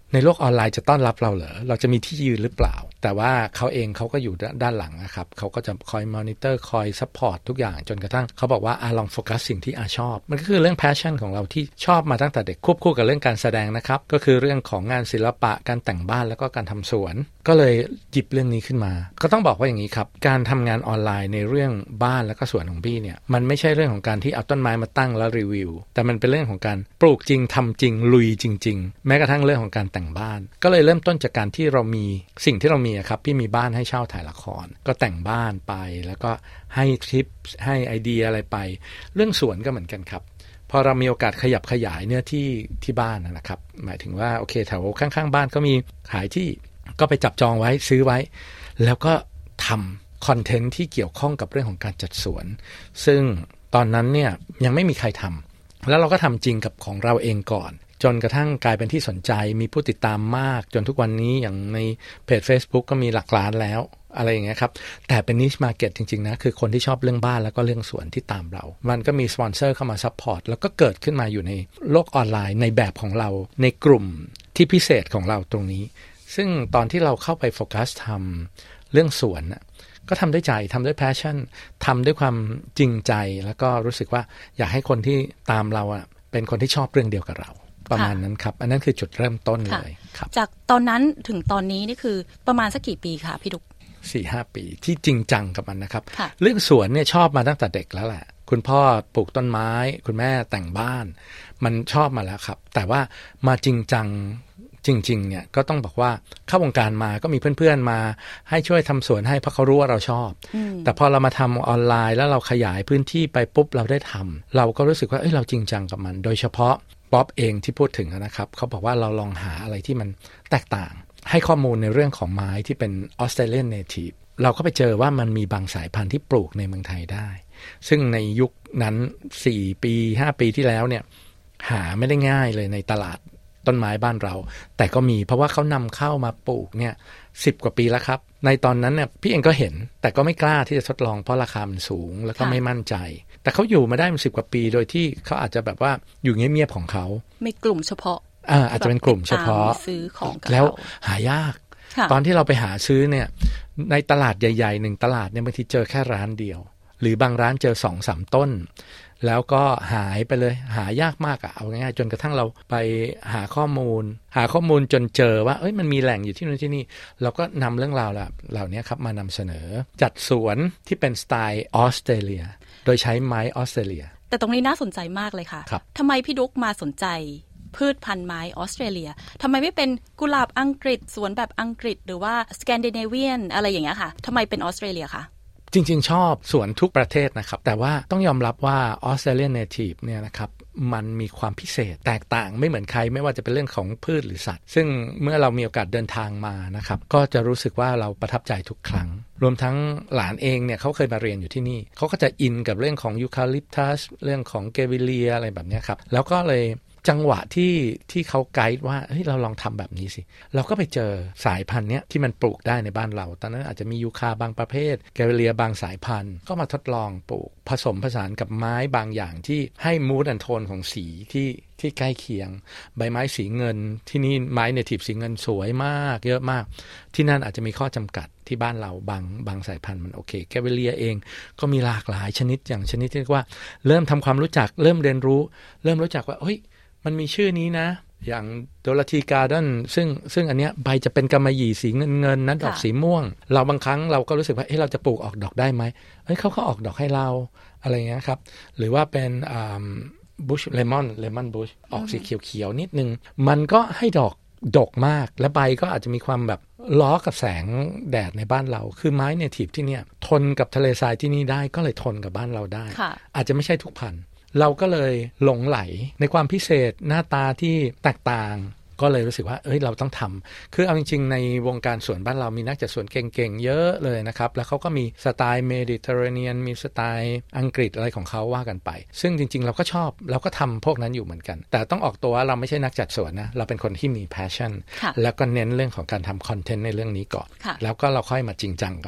ในโลกออนไลน์จะต้อนรับเราเหรอเราจะมีที่ยืนหรือเปล่าแต่ว่าเขาเองเขาก็อยู่ด้านหลังนะครับเขาก็จะคอยมอนิเตอร์คอยซัพพอร์ตทุกอย่างจนกระทั่งเขาบอกว่าอาลองโฟกัสสิ่งที่อาชอบมันก็คือเรื่อง passion ของเราที่ชอบมาตั้งแต่เด็กควบคู่กับเรื่องการแสดงนะครับก็คือเรื่องของงานศิลปะการแต่งบ้านแล้วก็การทำสวนก็เลยหยิบเรื่องนี้ขึ้นมาก็ต้องบอกว่าอย่างนี้ครับการทำงานออนไลน์ในเรื่องบ้านแล้วก็สวนของพี่เนี่ยมันไม่ใช่เรื่องของการที่เอาต้นไม้มาตั้งแล้วรีวิวแต่มันเป็นเรื่องของการปลูกจริงทำจริงลุยจริงๆแม้กระทั่งเรื่องของการแต่งบ้านก็เลยเริ่มต้นจากการที่เรามีสิ่งที่เรามีครับพี่มีบ้านให้เช่าถ่ายละครก็แต่งบ้านไปแล้วก็ให้ทิปให้ไอเดียอะไรไปเรื่องสวนก็เหมือนกันครับพอเรามีโอกาสขยับขยายเนื้อที่ที่บ้านนะครับหมายถึงว่าโอเคแถวข้างๆบ้านก็มีขายที่ก็ไปจับจองไว้ซื้อไว้แล้วก็ทำคอนเทนต์ที่เกี่ยวข้องกับเรื่องของการจัดสวนซึ่งตอนนั้นเนี่ยยังไม่มีใครทำแล้วเราก็ทำจริงกับของเราเองก่อนจนกระทั่งกลายเป็นที่สนใจมีผู้ติดตามมากจนทุกวันนี้อย่างในเพจ Facebook ก็มีหลักล้านแล้วอะไรอย่างเงี้ยครับแต่เป็น niche market จริงๆนะคือคนที่ชอบเรื่องบ้านแล้วก็เรื่องสวนที่ตามเรามันก็มีสปอนเซอร์เข้ามาซัพพอร์ตแล้วก็เกิดขึ้นมาอยู่ในโลกออนไลน์ในแบบของเราในกลุ่มที่พิเศษของเราตรงนี้ซึ่งตอนที่เราเข้าไปโฟกัสทำเรื่องสวนก็ทำด้วยใจทำด้วย passion ทำด้วยความจริงใจแล้วก็รู้สึกว่าอยากให้คนที่ตามเราอ่ะเป็นคนที่ชอบเรื่องเดียวกับเราประมาณนั้นครับอันนั้นคือจุดเริ่มต้นเลยครับจากตอนนั้นถึงตอนนี้นี่คือประมาณสักกี่ปีคะพี่ดุ๊กสี่ห้า ปีที่จริงจังกับมันนะครับเรื่องสวนเนี่ยชอบมาตั้งแต่เด็กแล้วแหละคุณพ่อปลูกต้นไม้คุณแม่แต่งบ้านมันชอบมาแล้วครับแต่ว่ามาจริงจังจริงๆเนี่ยก็ต้องบอกว่าเข้าวงการมาก็มีเพื่อนๆมาให้ช่วยทำสวนให้เพราะเขารู้ว่าเราชอบแต่พอเรามาทำออนไลน์แล้วเราขยายพื้นที่ไปปุ๊บเราได้ทำเราก็รู้สึกว่าเอ้ยเราจริงจังกับมันโดยเฉพาะป๊อบเองที่พูดถึงนะครับเขาบอกว่าเราลองหาอะไรที่มันแตกต่างให้ข้อมูลในเรื่องของไม้ที่เป็นออสเตรเลียนเนทีฟเราก็ไปเจอว่ามันมีบางสายพันธุ์ที่ปลูกในเมืองไทยได้ซึ่งในยุคนั้นสี่ปีห้าปีที่แล้วเนี่ยหาไม่ได้ง่ายเลยในตลาดต้นไม้บ้านเราแต่ก็มีเพราะว่าเขานำเข้ามาปลูกเนี่ยสิบกว่าปีแล้วครับในตอนนั้นเนี่ยพี่เองก็เห็นแต่ก็ไม่กล้าที่จะทดลองเพราะราคามันสูงแล้วก็ไม่มั่นใจแต่เขาอยู่มาได้มันสิบกว่าปีโดยที่เขาอาจจะแบบว่าอยู่เงียบๆของเขามีกลุ่มเฉพาะอ่าอาจจะเป็นกลุ่มเฉพาะซื้อของแล้วหายากตอนที่เราไปหาซื้อเนี่ยในตลาดใหญ่ๆหนึ่งตลาดเนี่ยบางทีเจอแค่ร้านเดียวหรือบางร้านเจอ สองสาม ต้นแล้วก็หายไปเลยหายากมากอะเอาง่ายๆจนกระทั่งเราไปหาข้อมูลหาข้อมูลจนเจอว่าเอ้ยมันมีแหล่งอยู่ที่นู่นที่นี่เราก็นำเรื่องราวเหล่านี้ครับมานำเสนอจัดสวนที่เป็นสไตล์ออสเตรเลียโดยใช้ไม้ออสเตรเลียแต่ตรงนี้น่าสนใจมากเลยค่ะทำไมพี่ดุ๊กมาสนใจพืชพันธุ์ไม้ออสเตรเลียทำไมไม่เป็นกุหลาบอังกฤษสวนแบบอังกฤษหรือว่าสแกนดิเนเวียนอะไรอย่างเงี้ยค่ะทำไมเป็นออสเตรเลียคะจริงๆชอบสวนทุกประเทศนะครับแต่ว่าต้องยอมรับว่าออสเตรเลียนเนทีฟเนี่ยนะครับมันมีความพิเศษแตกต่างไม่เหมือนใครไม่ว่าจะเป็นเรื่องของพืชหรือสัตว์ซึ่งเมื่อเรามีโอกาสเดินทางมานะครับก็จะรู้สึกว่าเราประทับใจทุกครั้งรวมทั้งหลานเองเนี่ยเขาเคยมาเรียนอยู่ที่นี่เขาก็จะอินกับเรื่องของยูคาลิปตัสเรื่องของเกวิเลียอะไรแบบนี้ครับแล้วก็เลยจังหวะที่ที่เขาไกด์ว่าเฮ้ยเราลองทำแบบนี้สิเราก็ไปเจอสายพันธุ์เนี้ยที่มันปลูกได้ในบ้านเราตอนนั้นอาจจะมียูคาบางประเภทแกวิเลียบางสายพันธุ์ก็มาทดลองปลูกผสมผสานกับไม้บางอย่างที่ให้มูดแอนโทนของสีที่ที่ใกล้เคียงใบไม้สีเงินที่นี่ไม้เนทีฟสีเงินสวยมากเยอะมากที่นั่นอาจจะมีข้อจำกัดที่บ้านเราบางบางสายพันธุ์มันโอเคแกวิเลียเองก็มีหลากหลายชนิดอย่างชนิดที่เรียกว่าเริ่มทำความรู้จักเริ่มเรียนรู้เริ่มรู้จักว่าเฮ้ยมันมีชื่อนี้นะอย่างโดลาทีการ์เดนซึ่งซึ่งอันเนี้ยใบจะเป็นกำมะหยี่สีเงินเงินนั้นดอกสีม่วงเราบางครั้งเราก็รู้สึกว่าเฮ้ยเราจะปลูกออกดอกได้ไหมเฮ้ยเขาก็ออกดอกให้เราอะไรเงี้ยครับหรือว่าเป็นอ่าบุชเลมอนเลมอนบุชออกสีเขียวๆนิดนึงมันก็ให้ดอกดกมากและใบก็อาจจะมีความแบบล้อกับแสงแดดในบ้านเราคือไม้เนทีฟที่เนี่ยทนกับทะเลทรายที่นี่ได้ก็เลยทนกับบ้านเราได้อาจจะไม่ใช่ทุกพันธุ์เราก็เลยหลงไหลในความพิเศษหน้าตาที่แตกต่างก็เลยรู้สึกว่าเอ้ยเราต้องทำคือเอาจริงๆในวงการสวนบ้านเรามีนักจัดสวนเก่งๆเยอะเลยนะครับแล้วเขาก็มีสไตล์เมดิเตอร์เรเนียนมีสไตล์อังกฤษอะไรของเขาว่ากันไปซึ่งจริงๆเราก็ชอบเราก็ทำพวกนั้นอยู่เหมือนกันแต่ต้องออกตัวว่าเราไม่ใช่นักจัดสวนนะเราเป็นคนที่มี passion แล้วก็เน้นเรื่องของการทำคอนเทนต์ในเรื่องนี้ก่อนแล้วก็เราค่อยมาจริงจังกับมันพ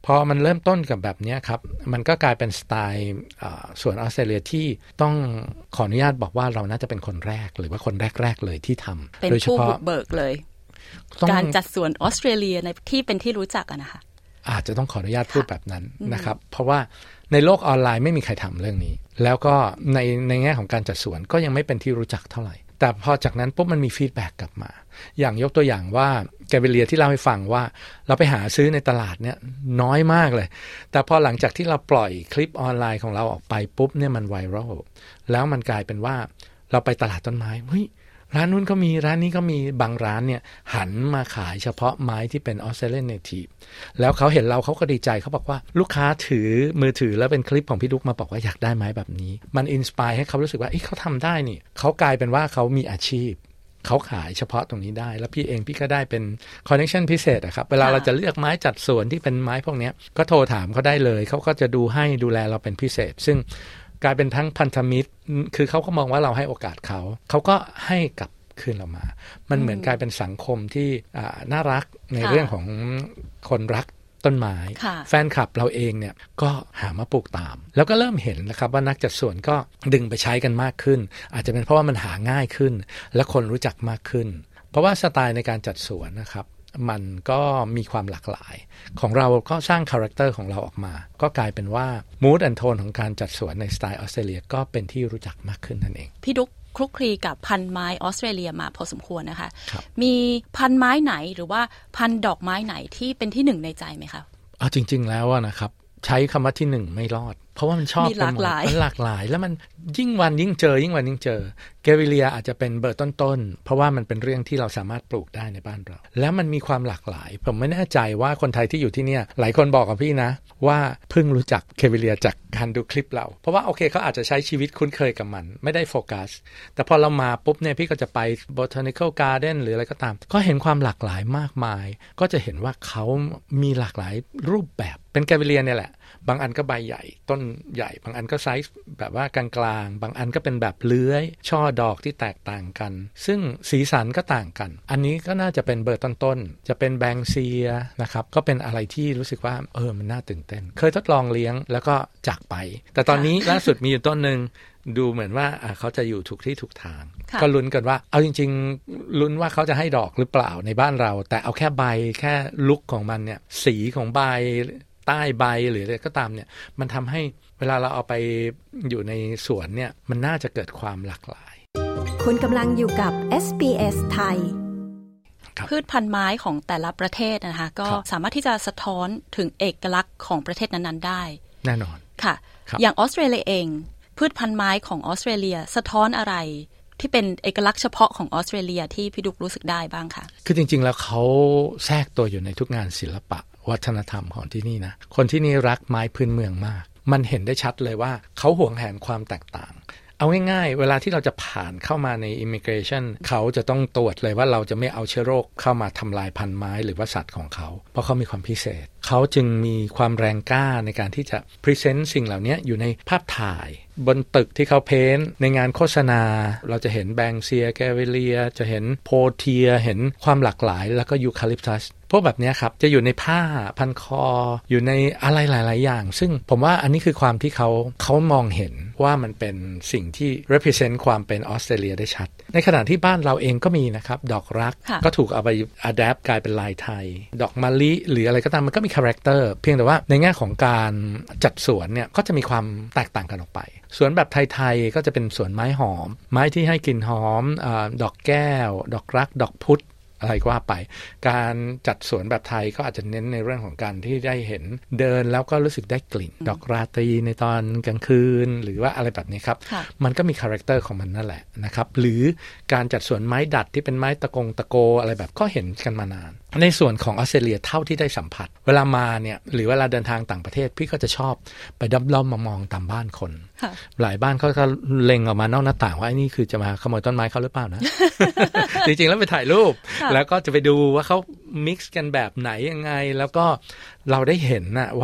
พอมันเริ่มต้นกับแบบนี้ครับมันก็กลายเป็นสไตล์สวนออสเตรเลียที่ต้องขออนุญาตบอกว่าเราน่าจะเป็นคนแรกหรือว่าคนแรกๆเลยที่ทำเป็นผู้บุกเบิกเลยการจัดสวนออสเตรเลียในที่เป็นที่รู้จักอะนะคะอาจจะต้องขออนุญาตพูดแบบนั้นนะครับเพราะว่าในโลกออนไลน์ไม่มีใครทำเรื่องนี้แล้วก็ในในแง่ของการจัดสวนก็ยังไม่เป็นที่รู้จักเท่าไหร่แต่พอจากนั้นปุ๊บมันมีฟีดแบ็กกลับมาอย่างยกตัวอย่างว่าแกเวเลียที่เล่าให้ฟังว่าเราไปหาซื้อในตลาดเนี่ยน้อยมากเลยแต่พอหลังจากที่เราปล่อยคลิปออนไลน์ของเราออกไปปุ๊บเนี่ยมันไวรัลแล้วมันกลายเป็นว่าเราไปตลาดต้นไม้เฮ้ยร้านนู้นก็มีร้านนี้ก็มีบางร้านเนี่ยหันมาขายเฉพาะไม้ที่เป็นออสเตรเลียนเนทีฟแล้วเขาเห็นเราเขาก็ดีใจเขาบอกว่าลูกค้าถือมือถือแล้วเป็นคลิปของพี่ดุ๊กมาบอกว่าอยากได้ไม้แบบนี้มันอินสไปร์ให้เขารู้สึกว่าเอ้ยเขาทำได้นี่เขากลายเป็นว่าเขามีอาชีพเขาขายเฉพาะตรงนี้ได้แล้วพี่เองพี่ก็ได้เป็นคอนเนคชั่นพิเศษอะครับเวลาเราจะเลือกไม้จัดสวนที่เป็นไม้พวกนี้ก็โทรถามเขาได้เลยเขาก็จะดูให้ดูแลเราเป็นพิเศษซึ่งกลายเป็นทั้งพันธมิตรคือเขาก็มองว่าเราให้โอกาสเขาเขาก็ให้กับคืนเรามามันเหมือนกลายเป็นสังคมที่น่ารักในเรื่องของคนรักต้นไม้แฟนคลับเราเองเนี่ยก็หามาปลูกตามแล้วก็เริ่มเห็นนะครับว่านักจัดสวนก็ดึงไปใช้กันมากขึ้นอาจจะเป็นเพราะว่ามันหาง่ายขึ้นและคนรู้จักมากขึ้นเพราะว่าสไตล์ในการจัดสวนนะครับมันก็มีความหลากหลายของเราก็สร้างคาแรคเตอร์ของเราออกมาก็กลายเป็นว่ามูดแอนด์โทนของการจัดสวนในสไตล์ออสเตรเลียก็เป็นที่รู้จักมากขึ้นนั่นเองพี่ดุ๊กคลุกคลีกับพันไม้ออสเตรเลียมาพอสมควรนะคะมีพันไม้ไหนหรือว่าพันดอกไม้ไหนที่เป็นที่หนึ่งในใจไหมคะเอาจริงๆแล้วนะครับใช้คำว่าที่หนึ่งไม่รอดเพราะว่ามันชอบมีหลากหลายมันหลากหลายแล้วมันยิ่งวันยิ่งเจอยิ่งวันยิ่งเจอเกวิเลียอาจจะเป็นเบอร์ต้นๆเพราะว่ามันเป็นเรื่องที่เราสามารถปลูกได้ในบ้านเราแล้วมันมีความหลากหลายผมไม่แน่ใจว่าคนไทยที่อยู่ที่นี่หลายคนบอกกับพี่นะว่าเพิ่งรู้จักเกวิเลียจากการดูคลิปเราเพราะว่าโอเคเขาอาจจะใช้ชีวิตคุ้นเคยกับมันไม่ได้โฟกัสแต่พอเรามาปุ๊บเนี่ยพี่ก็จะไป Botanical Garden หรืออะไรก็ตามก็เห็นความหลากหลายมากมายก็จะเห็นว่าเขามีหลากหลายรูปแบบเป็นเกวิเลียเนี่ยแหละบางอันก็ใบใหญ่ต้นใหญ่บางอันก็ไซส์แบบว่ากลางๆบางอันก็เป็นแบบเลื้อยช่อดอกที่แตกต่างกันซึ่งสีสันก็ต่างกันอันนี้ก็น่าจะเป็นเบอร์ต้นๆจะเป็นแบงเซียนะครับก็เป็นอะไรที่รู้สึกว่าเออมันน่าตื่นเต้นเคยทดลองเลี้ยงแล้วก็จากไปแต่ตอนนี้ล่าสุดมีอยู่ต้นนึงดูเหมือนว่าเขาจะอยู่ถูกที่ถูกทางก็ลุ้นกันว่าเอาจริงๆลุ้นว่าเขาจะให้ดอกหรือเปล่าในบ้านเราแต่เอาแค่ใบแค่ลุคของมันเนี่ยสีของใบใต้ใบหรืออะไรก็ตามเนี่ยมันทำให้เวลาเราเอาไปอยู่ในสวนเนี่ยมันน่าจะเกิดความหลากหลายคุณกำลังอยู่กับ เอส บี เอส ไทยพืชพันธุ์ไม้ของแต่ละประเทศนะคะก็สามารถที่จะสะท้อนถึงเอกลักษณ์ของประเทศนั้นๆได้แน่นอนค่ะอย่างออสเตรเลียเองพืชพันธุ์ไม้ของออสเตรเลียสะท้อนอะไรที่เป็นเอกลักษณ์เฉพาะของออสเตรเลียที่พี่ดุ๊กรู้สึกได้บ้างคะคือจริงๆแล้วเขาแทรกตัวอยู่ในทุกงานศิลปะวัฒนธรรมของที่นี่นะคนที่นี่รักไม้พื้นเมืองมากมันเห็นได้ชัดเลยว่าเขาหวงแหนความแตกต่างเอาง่ายๆเวลาที่เราจะผ่านเข้ามาใน immigration เขาจะต้องตรวจเลยว่าเราจะไม่เอาเชื้อโรคเข้ามาทำลายพันธุ์ไม้หรือว่าสัตว์ของเขาเพราะเขามีความพิเศษเขาจึงมีความแรงกล้าในการที่จะ present สิ่งเหล่านี้อยู่ในภาพถ่ายบนตึกที่เขาเพ้นท์ในงานโฆษณาเราจะเห็นแบงเซียแกเวเลียจะเห็นโพเทียเห็นความหลากหลายแล้วก็ยูคาลิปตัสพวกแบบนี้ครับจะอยู่ในผ้าพันคออยู่ในอะไรหลายๆอย่างซึ่งผมว่าอันนี้คือความที่เขาเขามองเห็นว่ามันเป็นสิ่งที่ represent ความเป็นออสเตรเลียได้ชัดในขณะที่บ้านเราเองก็มีนะครับดอกรักก็ถูกเอาไป adapt กลายเป็นลายไทยดอกมะลิหรืออะไรก็ตามมันก็มีคาแรคเตอร์เพียงแต่ว่าในแง่ของการจัดสวนเนี่ยก็จะมีความแตกต่างกันออกไปสวนแบบไทยๆก็จะเป็นสวนไม้หอมไม้ที่ให้กลิ่นหอมอ่าดอกแก้วดอกรักดอกพุธอะไรก็ว่าไปการจัดสวนแบบไทยก็อาจจะเน้นในเรื่องของการที่ได้เห็นเดินแล้วก็รู้สึกได้กลิ่นดอกราตรีในตอนกลางคืนหรือว่าอะไรแบบนี้ครับมันก็มีคาแรคเตอร์ของมันนั่นแหละนะครับหรือการจัดสวนไม้ดัดที่เป็นไม้ตะกงตะโกอะไรแบบก็เห็นกันมานานในส่วนของออสเตรเลียเท่าที่ได้สัมผัสเวลามาเนี่ยหรือเวลาเดินทางต่างประเทศพี่ก็จะชอบไปด้อมๆมองตามบ้านคนหลายบ้านเขาก็เล็งออกมานอกหน้าต่างว่าไอ้นี่คือจะมาขโมยต้นไม้เขาหรือเปล่านะ จริงๆแล้วไปถ่ายรูปแล้วก็จะไปดูว่าเขามิกซ์กันแบบไหนยังไงแล้วก็เราได้เห็นนะว่า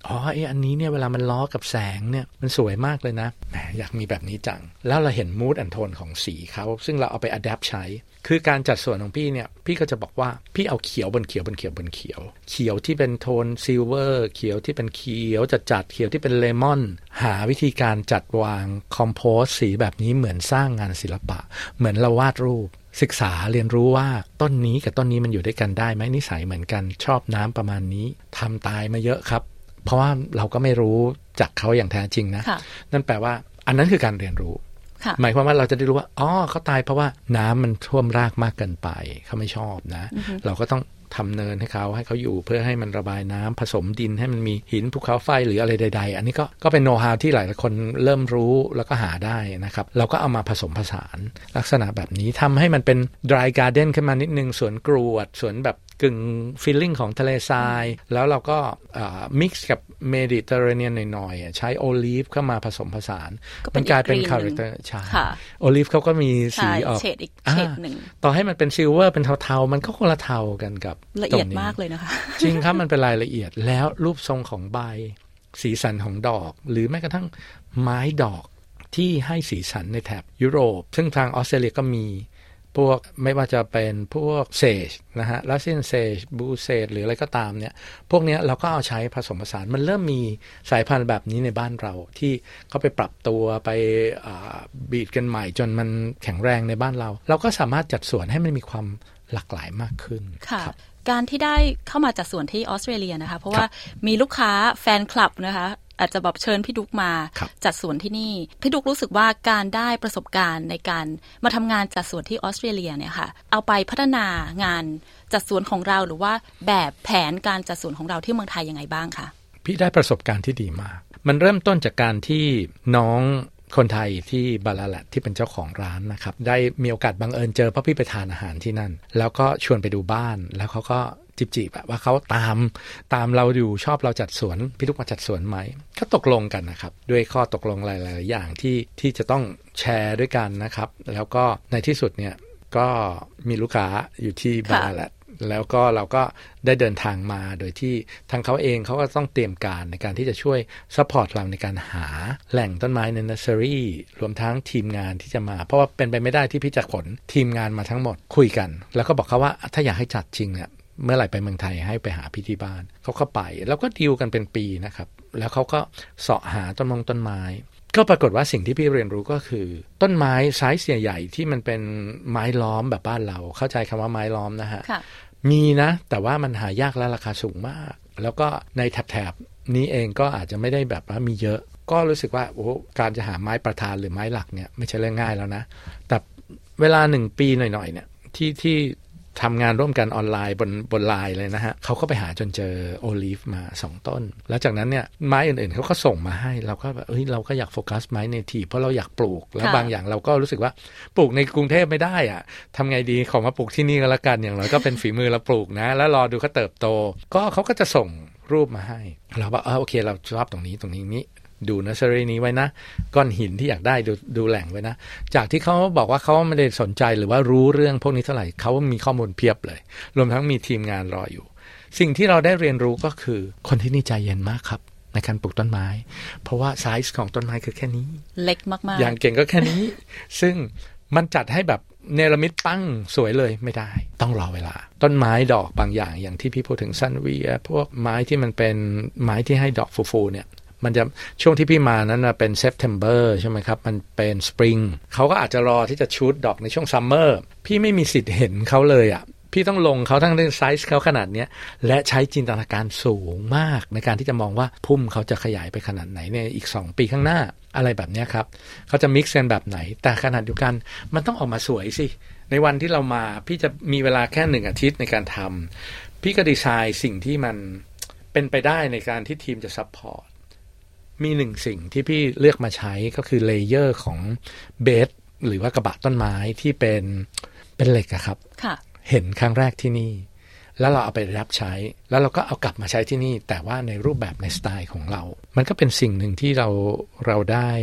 อ๋อไอ้อันนี้เนี่ยเวลามันล้อกับแสงเนี่ยมันสวยมากเลยนะแหมอยากมีแบบนี้จังแล้วเราเห็น mood and tone ของสีเขาซึ่งเราเอาไป adapt ใช้คือการจัดส่วนของพี่เนี่ยพี่ก็จะบอกว่าพี่เอาเขียวบนเขียวบนเขียวบนเขียวเขียวที่เป็นโทนซิลเวอร์เขียวที่เป็นเขียวจัดจัดเขียวที่เป็นเลมอนหาวิธีการจัดวางคอมโพสสีแบบนี้เหมือนสร้างงานศิลปะเหมือนเราวาดรูปศึกษาเรียนรู้ว่าต้นนี้กับต้นนี้มันอยู่ด้วยกันได้ไหมนิสัยเหมือนกันชอบน้ำประมาณนี้ทำตายมาเยอะครับเพราะว่าเราก็ไม่รู้จากเขาอย่างแท้จริงนะนั่นแปลว่าอันนั้นคือการเรียนรู้หมายความว่าเราจะได้รู้ว่าอ๋อเขาตายเพราะว่าน้ำมันท่วมรากมากเกินไปเขาไม่ชอบนะเราก็ต้องทำเนินให้เขาให้เขาอยู่เพื่อให้มันระบายน้ำผสมดินให้มันมีหินภูเขาไฟหรืออะไรใดๆอันนี้ก็ก็เป็นโน้ตฮาวที่หลายคนเริ่มรู้แล้วก็หาได้นะครับเราก็เอามาผสมผสานลักษณะแบบนี้ทำให้มันเป็น dry garden ขึ้นมานิดนึงสวนกรวดสวนแบบกึ่งฟีลลิ่งของทะเลทรายแล้วเราก็มิกซ์กับเมดิเตอร์เรเนียนหน่อยๆใช้โอลีฟเข้ามาผสมผสานมันกลายเป็นคาแรคเตอร์ใช่โอลีฟเขาก็มีสีออกเฉดอีกเฉดหนึ่งต่อให้มันเป็นซิลเวอร์เป็นเทาๆมันก็คนละเทากันกับละเอียดมากเลยนะคะจริงครับมันเป็นรายละเอียดแล้วรูปทรงของใบสีสันของดอกหรือแม้กระทั่งไม้ดอกที่ให้สีสันในแถบยุโรปซึ่งทางออสเตรเลียก็มีพวกไม่ว่าจะเป็นพวกเซจนะฮะลัสเซียนเซจบูเซจหรืออะไรก็ตามเนี่ยพวกนี้เราก็เอาใช้ผสมผสานมันเริ่มมีสายพันธุ์แบบนี้ในบ้านเราที่เขาไปปรับตัวไปบีดกันใหม่จนมันแข็งแรงในบ้านเราเราก็สามารถจัดสวนให้มันมีความหลากหลายมากขึ้นค่ะการที่ได้เข้ามาจัดสวนที่ออสเตรเลียนะคะเพราะว่ามีลูกค้าแฟนคลับนะคะอาจจะแบบเชิญพี่ดุ๊กมาจัดสวนที่นี่พี่ดุ๊กรู้สึกว่าการได้ประสบการณ์ในการมาทำงานจัดสวนที่ออสเตรเลียเนี่ยค่ะเอาไปพัฒนางานจัดสวนของเราหรือว่าแบบแผนการจัดสวนของเราที่เมืองไทยยังไงบ้างคะพี่ได้ประสบการณ์ที่ดีมากมันเริ่มต้นจากการที่น้องคนไทยที่บาลาแลดที่เป็นเจ้าของร้านนะครับได้มีโอกาสบังเอิญเจอเพราะพี่ไปทานอาหารที่นั่นแล้วก็ชวนไปดูบ้านแล้วเขาก็จิบจีบแบบว่าเขาตามตามเราอยู่ชอบเราจัดสวนพี่ลูกมาจัดสวนไหมก็ตกลงกันนะครับด้วยข้อตกลงหลายๆอย่างที่ที่จะต้องแชร์ด้วยกันนะครับแล้วก็ในที่สุดเนี่ยก็มีลูกค้าอยู่ที่บาลาแลดแล้วก็เราก็ได้เดินทางมาโดยที่ทางเขาเองเขาก็ต้องเตรียมการในการที่จะช่วยซัพพอร์ตเราในการหาแหล่งต้นไม้ในเนอร์เซอรี่รวมทั้งทีมงานที่จะมาเพราะว่าเป็นไปไม่ได้ที่พี่จะขนทีมงานมาทั้งหมดคุยกันแล้วก็บอกเขาว่าถ้าอยากให้จัดจริงเนี่ยเมื่อไหร่ไปเมืองไทยให้ไปหาพี่ที่บ้านเขาก็ไปแล้วก็ดีลกันเป็นปีนะครับแล้วเขาก็เสาะหาต้นมงต้นไม้ก็ปรากฏว่าสิ่งที่พี่เรียนรู้ก็คือต้นไม้ไซส์ใหญ่ๆที่มันเป็นไม้ล้อมแบบบ้านเราเข้าใจคำว่าไม้ล้อมนะฮะมีนะแต่ว่ามันหายากและราคาสูงมากแล้วก็ในแถบๆนี้เองก็อาจจะไม่ได้แบบว่ามีเยอะก็รู้สึกว่าโอ้การจะหาไม้ประธานหรือไม้หลักเนี่ยไม่ใช่เรื่องง่ายแล้วนะแต่เวลาหนึ่งปีหน่อยๆเนี่ยที่ที่ทำงานร่วมกันออนไลน์บนบนไลน์เลยนะฮะเขาก็ไปหาจนเจอโอลีฟมาสองต้นแล้วจากนั้นเนี่ยไม้อื่นๆเขาก็ส่งมาให้เราก็แบบเอ้ยเราก็อยากโฟกัสไม้เนทีฟเพราะเราอยากปลูกแล้วบางอย่างเราก็รู้สึกว่าปลูกในกรุงเทพไม่ได้อ่ะทำไงดีขอมาปลูกที่นี่ก็แล้วกันอย่างน้อยก็เป็นฝีมือเราปลูกนะแล้วรอดูเขาเติบโตก็เขาก็จะส่งรูปมาให้เราว่าเออโอเคเราชอบตรงนี้ตรงนี้นี้ดูเนอร์เซอรี่นี้ไว้นะก้อนหินที่อยากได้ดูดูแหล่งไว้นะจากที่เขาบอกว่าเขาไม่ได้สนใจหรือว่ารู้เรื่องพวกนี้เท่าไหร่เขามีข้อมูลเพียบเลยรวมทั้งมีทีมงานรออยู่สิ่งที่เราได้เรียนรู้ก็คือคนที่นี่ใจเย็นมากครับในการปลูกต้นไม้เพราะว่าไซส์ของต้นไม้คือแค่นี้เล็กมากๆอย่างเก่งก็แค่นี้ ซึ่งมันจัดให้แบบเนรมิตปั้งสวยเลยไม่ได้ต้องรอเวลาต้นไม้ดอกบางอย่างอย่างที่พี่พูดถึงซันเวียพวกไม้ที่มันเป็นไม้ที่ให้ดอกฟูๆเนี่ยมันจะช่วงที่พี่มานั้นเป็นเซปเทมเบอร์ใช่ไหมครับมันเป็นสปริงเขาก็อาจจะรอที่จะชูตดอกในช่วงซัมเมอร์พี่ไม่มีสิทธิ์เห็นเขาเลยอ่ะพี่ต้องลงเขาทั้งในไซส์เขาขนาดนี้และใช้จินตนาการสูงมากในการที่จะมองว่าพุ่มเขาจะขยายไปขนาดไหนในอีกสองปีข้างหน้าอะไรแบบนี้ครับเขาจะมิกซ์กันแบบไหนแต่ขนาดเดียวกันมันต้องออกมาสวยสิในวันที่เรามาพี่จะมีเวลาแค่หนึ่งอาทิตย์ในการทำพี่ก็ดีไซน์สิ่งที่มันเป็นไปได้ในการที่ทีมจะซัพพอร์ตมีหนึ่งสิ่งที่พี่เลือกมาใช้ก็คือเลเยอร์ของเบสหรือว่ากระบะต้นไม้ที่เป็นเป็นเหล็กอะครับเห็นครั้งแรกที่นี่แล้วเราเอาไปรับใช้แล้วเราก็เอากลับมาใช้ที่นี่แต่ว่าในรูปแบบในสไตล์ของเรามันก็เป็นสิ่งหนึ่งที่เราเราได้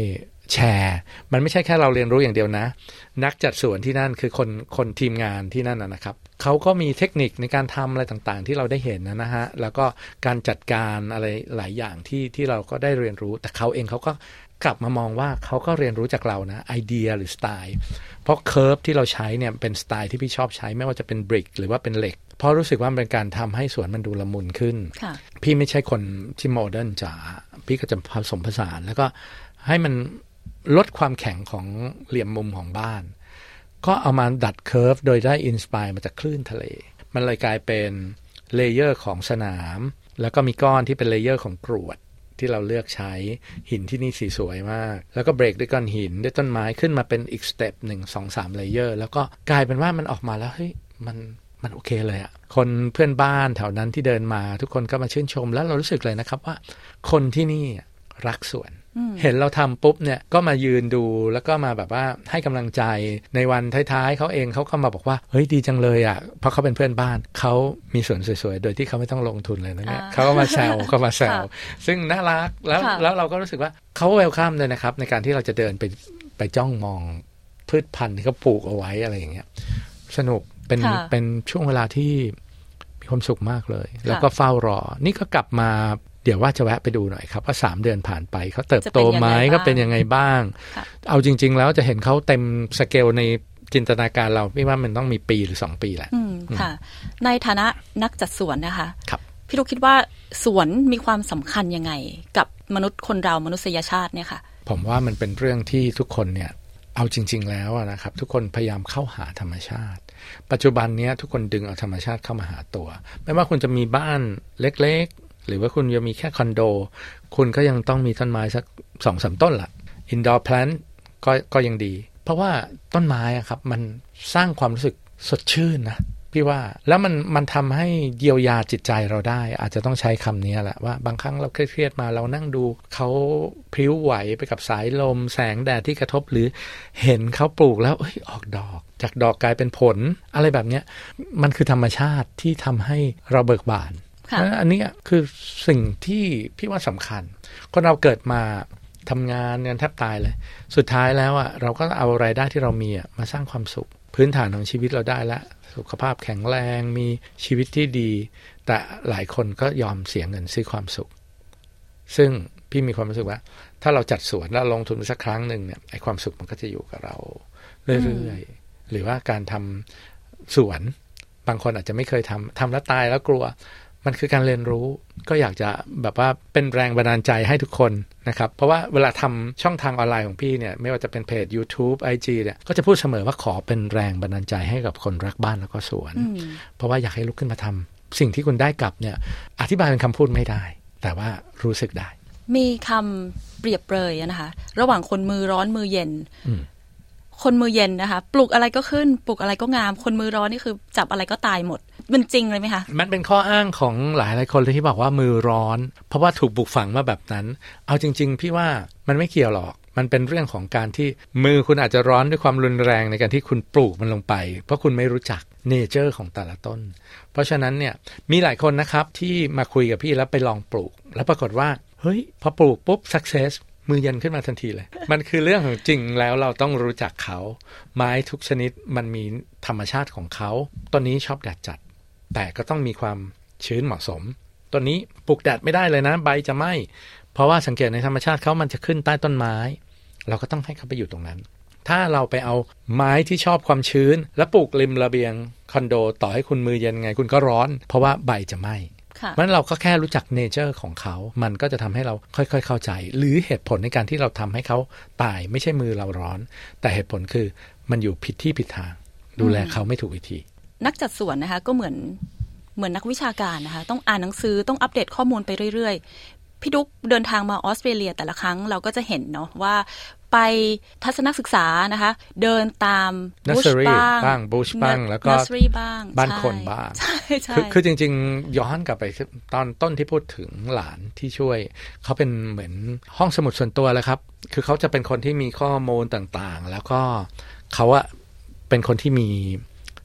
แชร์มันไม่ใช่แค่เราเรียนรู้อย่างเดียวนะนักจัดสวนที่นั่นคือคนคนทีมงานที่นั่นนะครับเขาก็มีเทคนิคในการทำอะไรต่างๆที่เราได้เห็นนะฮะแล้วก็การจัดการอะไรหลายอย่างที่ที่เราก็ได้เรียนรู้แต่เขาเองเขาก็กลับมามองว่าเขาก็เรียนรู้จากเรานะไอเดียหรือสไตล์เพราะเคิร์ฟที่เราใช้เนี่ยเป็นสไตล์ที่พี่ชอบใช้ไม่ว่าจะเป็นบริกหรือว่าเป็นเหล็กเพราะรู้สึกว่ามันเป็นการทำให้สวนมันดูละมุนขึ้นพี่ไม่ใช่คนที่โมเดิร์นจ๋าพี่ก็จะผสมผสานแล้วก็ให้มันลดความแข็งของเหลี่ยมมุมของบ้านก็เอามาดัดเคิร์ฟโดยได้อินสไปร์มาจากคลื่นทะเลมันเลยกลายเป็นเลเยอร์ของสนามแล้วก็มีก้อนที่เป็นเลเยอร์ของกรวดที่เราเลือกใช้หินที่นี่สีสวยมากแล้วก็เบรกด้วยก้อนหินด้วยต้นไม้ขึ้นมาเป็นอีกสเต็ปหนึ่งสองสามเลเยอร์แล้วก็กลายเป็นว่ามันออกมาแล้วเฮ้ยมันมันโอเคเลยอะคนเพื่อนบ้านแถวนั้นที่เดินมาทุกคนก็มาชื่นชมแล้วเรารู้สึกเลยนะครับว่าคนที่นี่รักสวนเห็นเราทำปุ๊บเนี่ยก็มายืนดูแล้วก็มาแบบว่าให้กำลังใจในวันท้ายๆเขาเองเขาก็มาบอกว่าเฮ้ยดีจังเลยอ่ะเพราะเขาเป็นเพื่อนบ้านเขามีสวนสวยๆโดยที่เขาไม่ต้องลงทุนเลยนะเนี่ยเขาก็มาแซวเขามาแซวซึ่งน่ารักแล้วแล้วเราก็รู้สึกว่าเขาเวลคัมเลยนะครับในการที่เราจะเดินไปไปจ้องมองพืชพันธุ์ที่เขาปลูกเอาไว้อะไรอย่างเงี้ยสนุกเป็นเป็นช่วงเวลาที่มีความสุขมากเลยแล้วก็เฝ้ารอนี่ก็กลับมาเดี๋ยวว่าจะแวะไปดูหน่อยครับว่าสามเดือนผ่านไปเขาเติบโตไหมก็เป็นยังไงบ้างเอาจริงๆแล้วจะเห็นเขาเต็มสเกลในจินตนาการเราไม่ว่ามันต้องมีปีหรือสองปีแหละค่ะในฐานะนักจัดสวนนะคะพี่ลูกคิดว่าสวนมีความสำคัญยังไงกับมนุษย์คนเรามนุษยชาติเนี่ยค่ะผมว่ามันเป็นเรื่องที่ทุกคนเนี่ยเอาจริงๆแล้วนะครับทุกคนพยายามเข้าหาธรรมชาติปัจจุบันนี้ทุกคนดึงเอาธรรมชาติเข้ามาหาตัวไม่ว่าคุณจะมีบ้านเล็กๆหรือว่าคุณจะมีแค่คอนโดคุณก็ยังต้องมีต้นไม้สัก สองถึงสาม ต้นละอินดอร์แพลนต์ก็ก็ยังดีเพราะว่าต้นไม้อะครับมันสร้างความรู้สึกสดชื่นนะพี่ว่าแล้วมันมันทำให้เยียวยาจิตใจเราได้อาจจะต้องใช้คำนี้แหละว่าบางครั้งเราเครียดๆมาเรานั่งดูเขาพลิ้วไหวไปกับสายลมแสงแดดที่กระทบหรือเห็นเขาปลูกแล้วเอ้ยออกดอกจากดอกกลายเป็นผลอะไรแบบนี้มันคือธรรมชาติที่ทำให้เราเบิกบานอันนี้คือสิ่งที่พี่ว่าสำคัญคนเราเกิดมาทำงานเงินแทบตายเลยสุดท้ายแล้วอ่ะเราก็เอารายได้ที่เรามีอ่ะมาสร้างความสุขพื้นฐานของชีวิตเราได้แล้วสุขภาพแข็งแรงมีชีวิตที่ดีแต่หลายคนก็ยอมเสียเงินซื้อความสุขซึ่งพี่มีความรู้สึกว่าถ้าเราจัดสวนแล้วลงทุนไปสักครั้งหนึ่งเนี่ยไอ้ความสุขมันก็จะอยู่กับเราเรื่อยๆหรือว่าการทำสวนบางคนอาจจะไม่เคยทำทำแล้วตายแล้วกลัวมันคือการเรียนรู้ก็อยากจะแบบว่าเป็นแรงบันดาลใจให้ทุกคนนะครับเพราะว่าเวลาทำช่องทางออนไลน์ของพี่เนี่ยไม่ว่าจะเป็นเพจ YouTube ไอ จี เนี่ยก็จะพูดเสมอว่าขอเป็นแรงบันดาลใจให้กับคนรักบ้านแล้วก็สวนเพราะว่าอยากให้ลุกขึ้นมาทำสิ่งที่คุณได้กลับเนี่ยอธิบายเป็นคำพูดไม่ได้แต่ว่ารู้สึกได้มีคำเปรียบเปรยนะคะระหว่างคนมือร้อนมือเย็นคนมือเย็นนะคะปลูกอะไรก็ขึ้นปลูกอะไรก็งามคนมือร้อนนี่คือจับอะไรก็ตายหมดมันจริงเลยไหมคะมันเป็นข้ออ้างของหลายหลายคนเลยที่บอกว่ามือร้อนเพราะว่าถูกปลูกฝังมาแบบนั้นเอาจริงๆพี่ว่ามันไม่เกี่ยวหรอกมันเป็นเรื่องของการที่มือคุณอาจจะร้อนด้วยความรุนแรงในการที่คุณปลูกมันลงไปเพราะคุณไม่รู้จักเนเจอร์ของแต่ละต้นเพราะฉะนั้นเนี่ยมีหลายคนนะครับที่มาคุยกับพี่แล้วไปลองปลูกแล้วปรากฏว่าเฮ้ยพอปลูกปุ๊บ successมือเย็นขึ้นมาทันทีเลยมันคือเรื่องของจริงแล้วเราต้องรู้จักเขาไม้ทุกชนิดมันมีธรรมชาติของเขาต้นนี้ชอบแดดจัดแต่ก็ต้องมีความชื้นเหมาะสมต้นนี้ปลูกแดดไม่ได้เลยนะใบจะไหม้เพราะว่าสังเกตในธรรมชาติเขามันจะขึ้นใต้ต้นไม้เราก็ต้องให้เขาไปอยู่ตรงนั้นถ้าเราไปเอาไม้ที่ชอบความชื้นแล้วปลูกริมระเบียงคอนโดต่อให้คุณมือเย็นไงคุณก็ร้อนเพราะว่าใบจะไหม้เพราะฉะนั้นเราก็แค่รู้จักเนเจอร์ของเขามันก็จะทำให้เราค่อยๆเข้าใจหรือเหตุผลในการที่เราทำให้เขาตายไม่ใช่มือเราร้อนแต่เหตุผลคือมันอยู่ผิดที่ผิดทางดูแลเขาไม่ถูกวิธีนักจัดสวนนะคะก็เหมือนเหมือนนักวิชาการนะคะต้องอ่านหนังสือต้องอัปเดตข้อมูลไปเรื่อยๆพี่ดุ๊กเดินทางมาออสเตรเลียแต่ละครั้งเราก็จะเห็นเนาะว่าไปทัศนศึกษานะคะเดินตามบูชบ้างบ้างบูชบ้างแล้วก็บ้านคนบ้างคือคือจริงๆย้อนกลับไปตอนต้นที่พูดถึงหลานที่ช่วยเขาเป็นเหมือนห้องสมุดส่วนตัวเลยครับคือเขาจะเป็นคนที่มีข้อมูลต่างๆแล้วก็เขาอะเป็นคนที่มี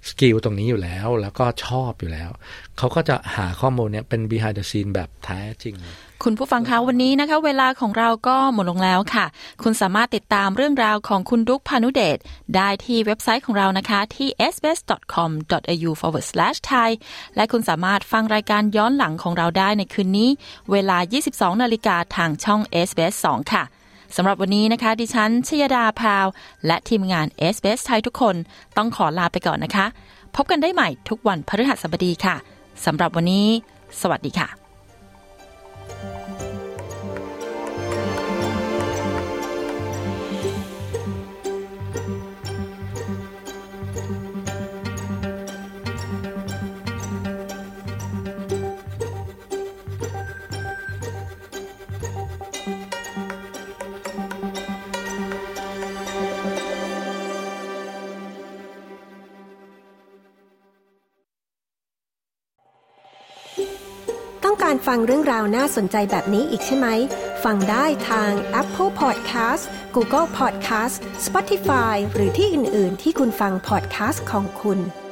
สกิลตรงนี้อยู่แล้วแล้วก็ชอบอยู่แล้วเขาก็จะหาข้อมูลเนี่ยเป็น behind the scene แบบแท้จริงคุณผู้ฟังคะวันนี้นะคะเวลาของเราก็หมดลงแล้วค่ะคุณสามารถติดตามเรื่องราวของคุณดุ๊กพานุเดชได้ที่เว็บไซต์ของเรานะคะที่ เอส บี เอส ดอท คอม ดอท เอ ยู ฟอร์ วาร์ด สแลช ไทย และคุณสามารถฟังรายการย้อนหลังของเราได้ในคืนนี้เวลา ยี่สิบสองนาฬิกาทางช่อง เอส บี เอส สอง ค่ะสำหรับวันนี้นะคะดิฉันชยดาพาวและทีมงาน เอส บี เอส ไทยทุกคนต้องขอลาไปก่อนนะคะพบกันได้ใหม่ทุกวันพฤหัสบดีค่ะสำหรับวันนี้สวัสดีค่ะต้องการฟังเรื่องราวน่าสนใจแบบนี้อีกใช่ไหมฟังได้ทาง Apple Podcast Google Podcast Spotify หรือที่อื่นๆที่คุณฟัง podcast ของคุณ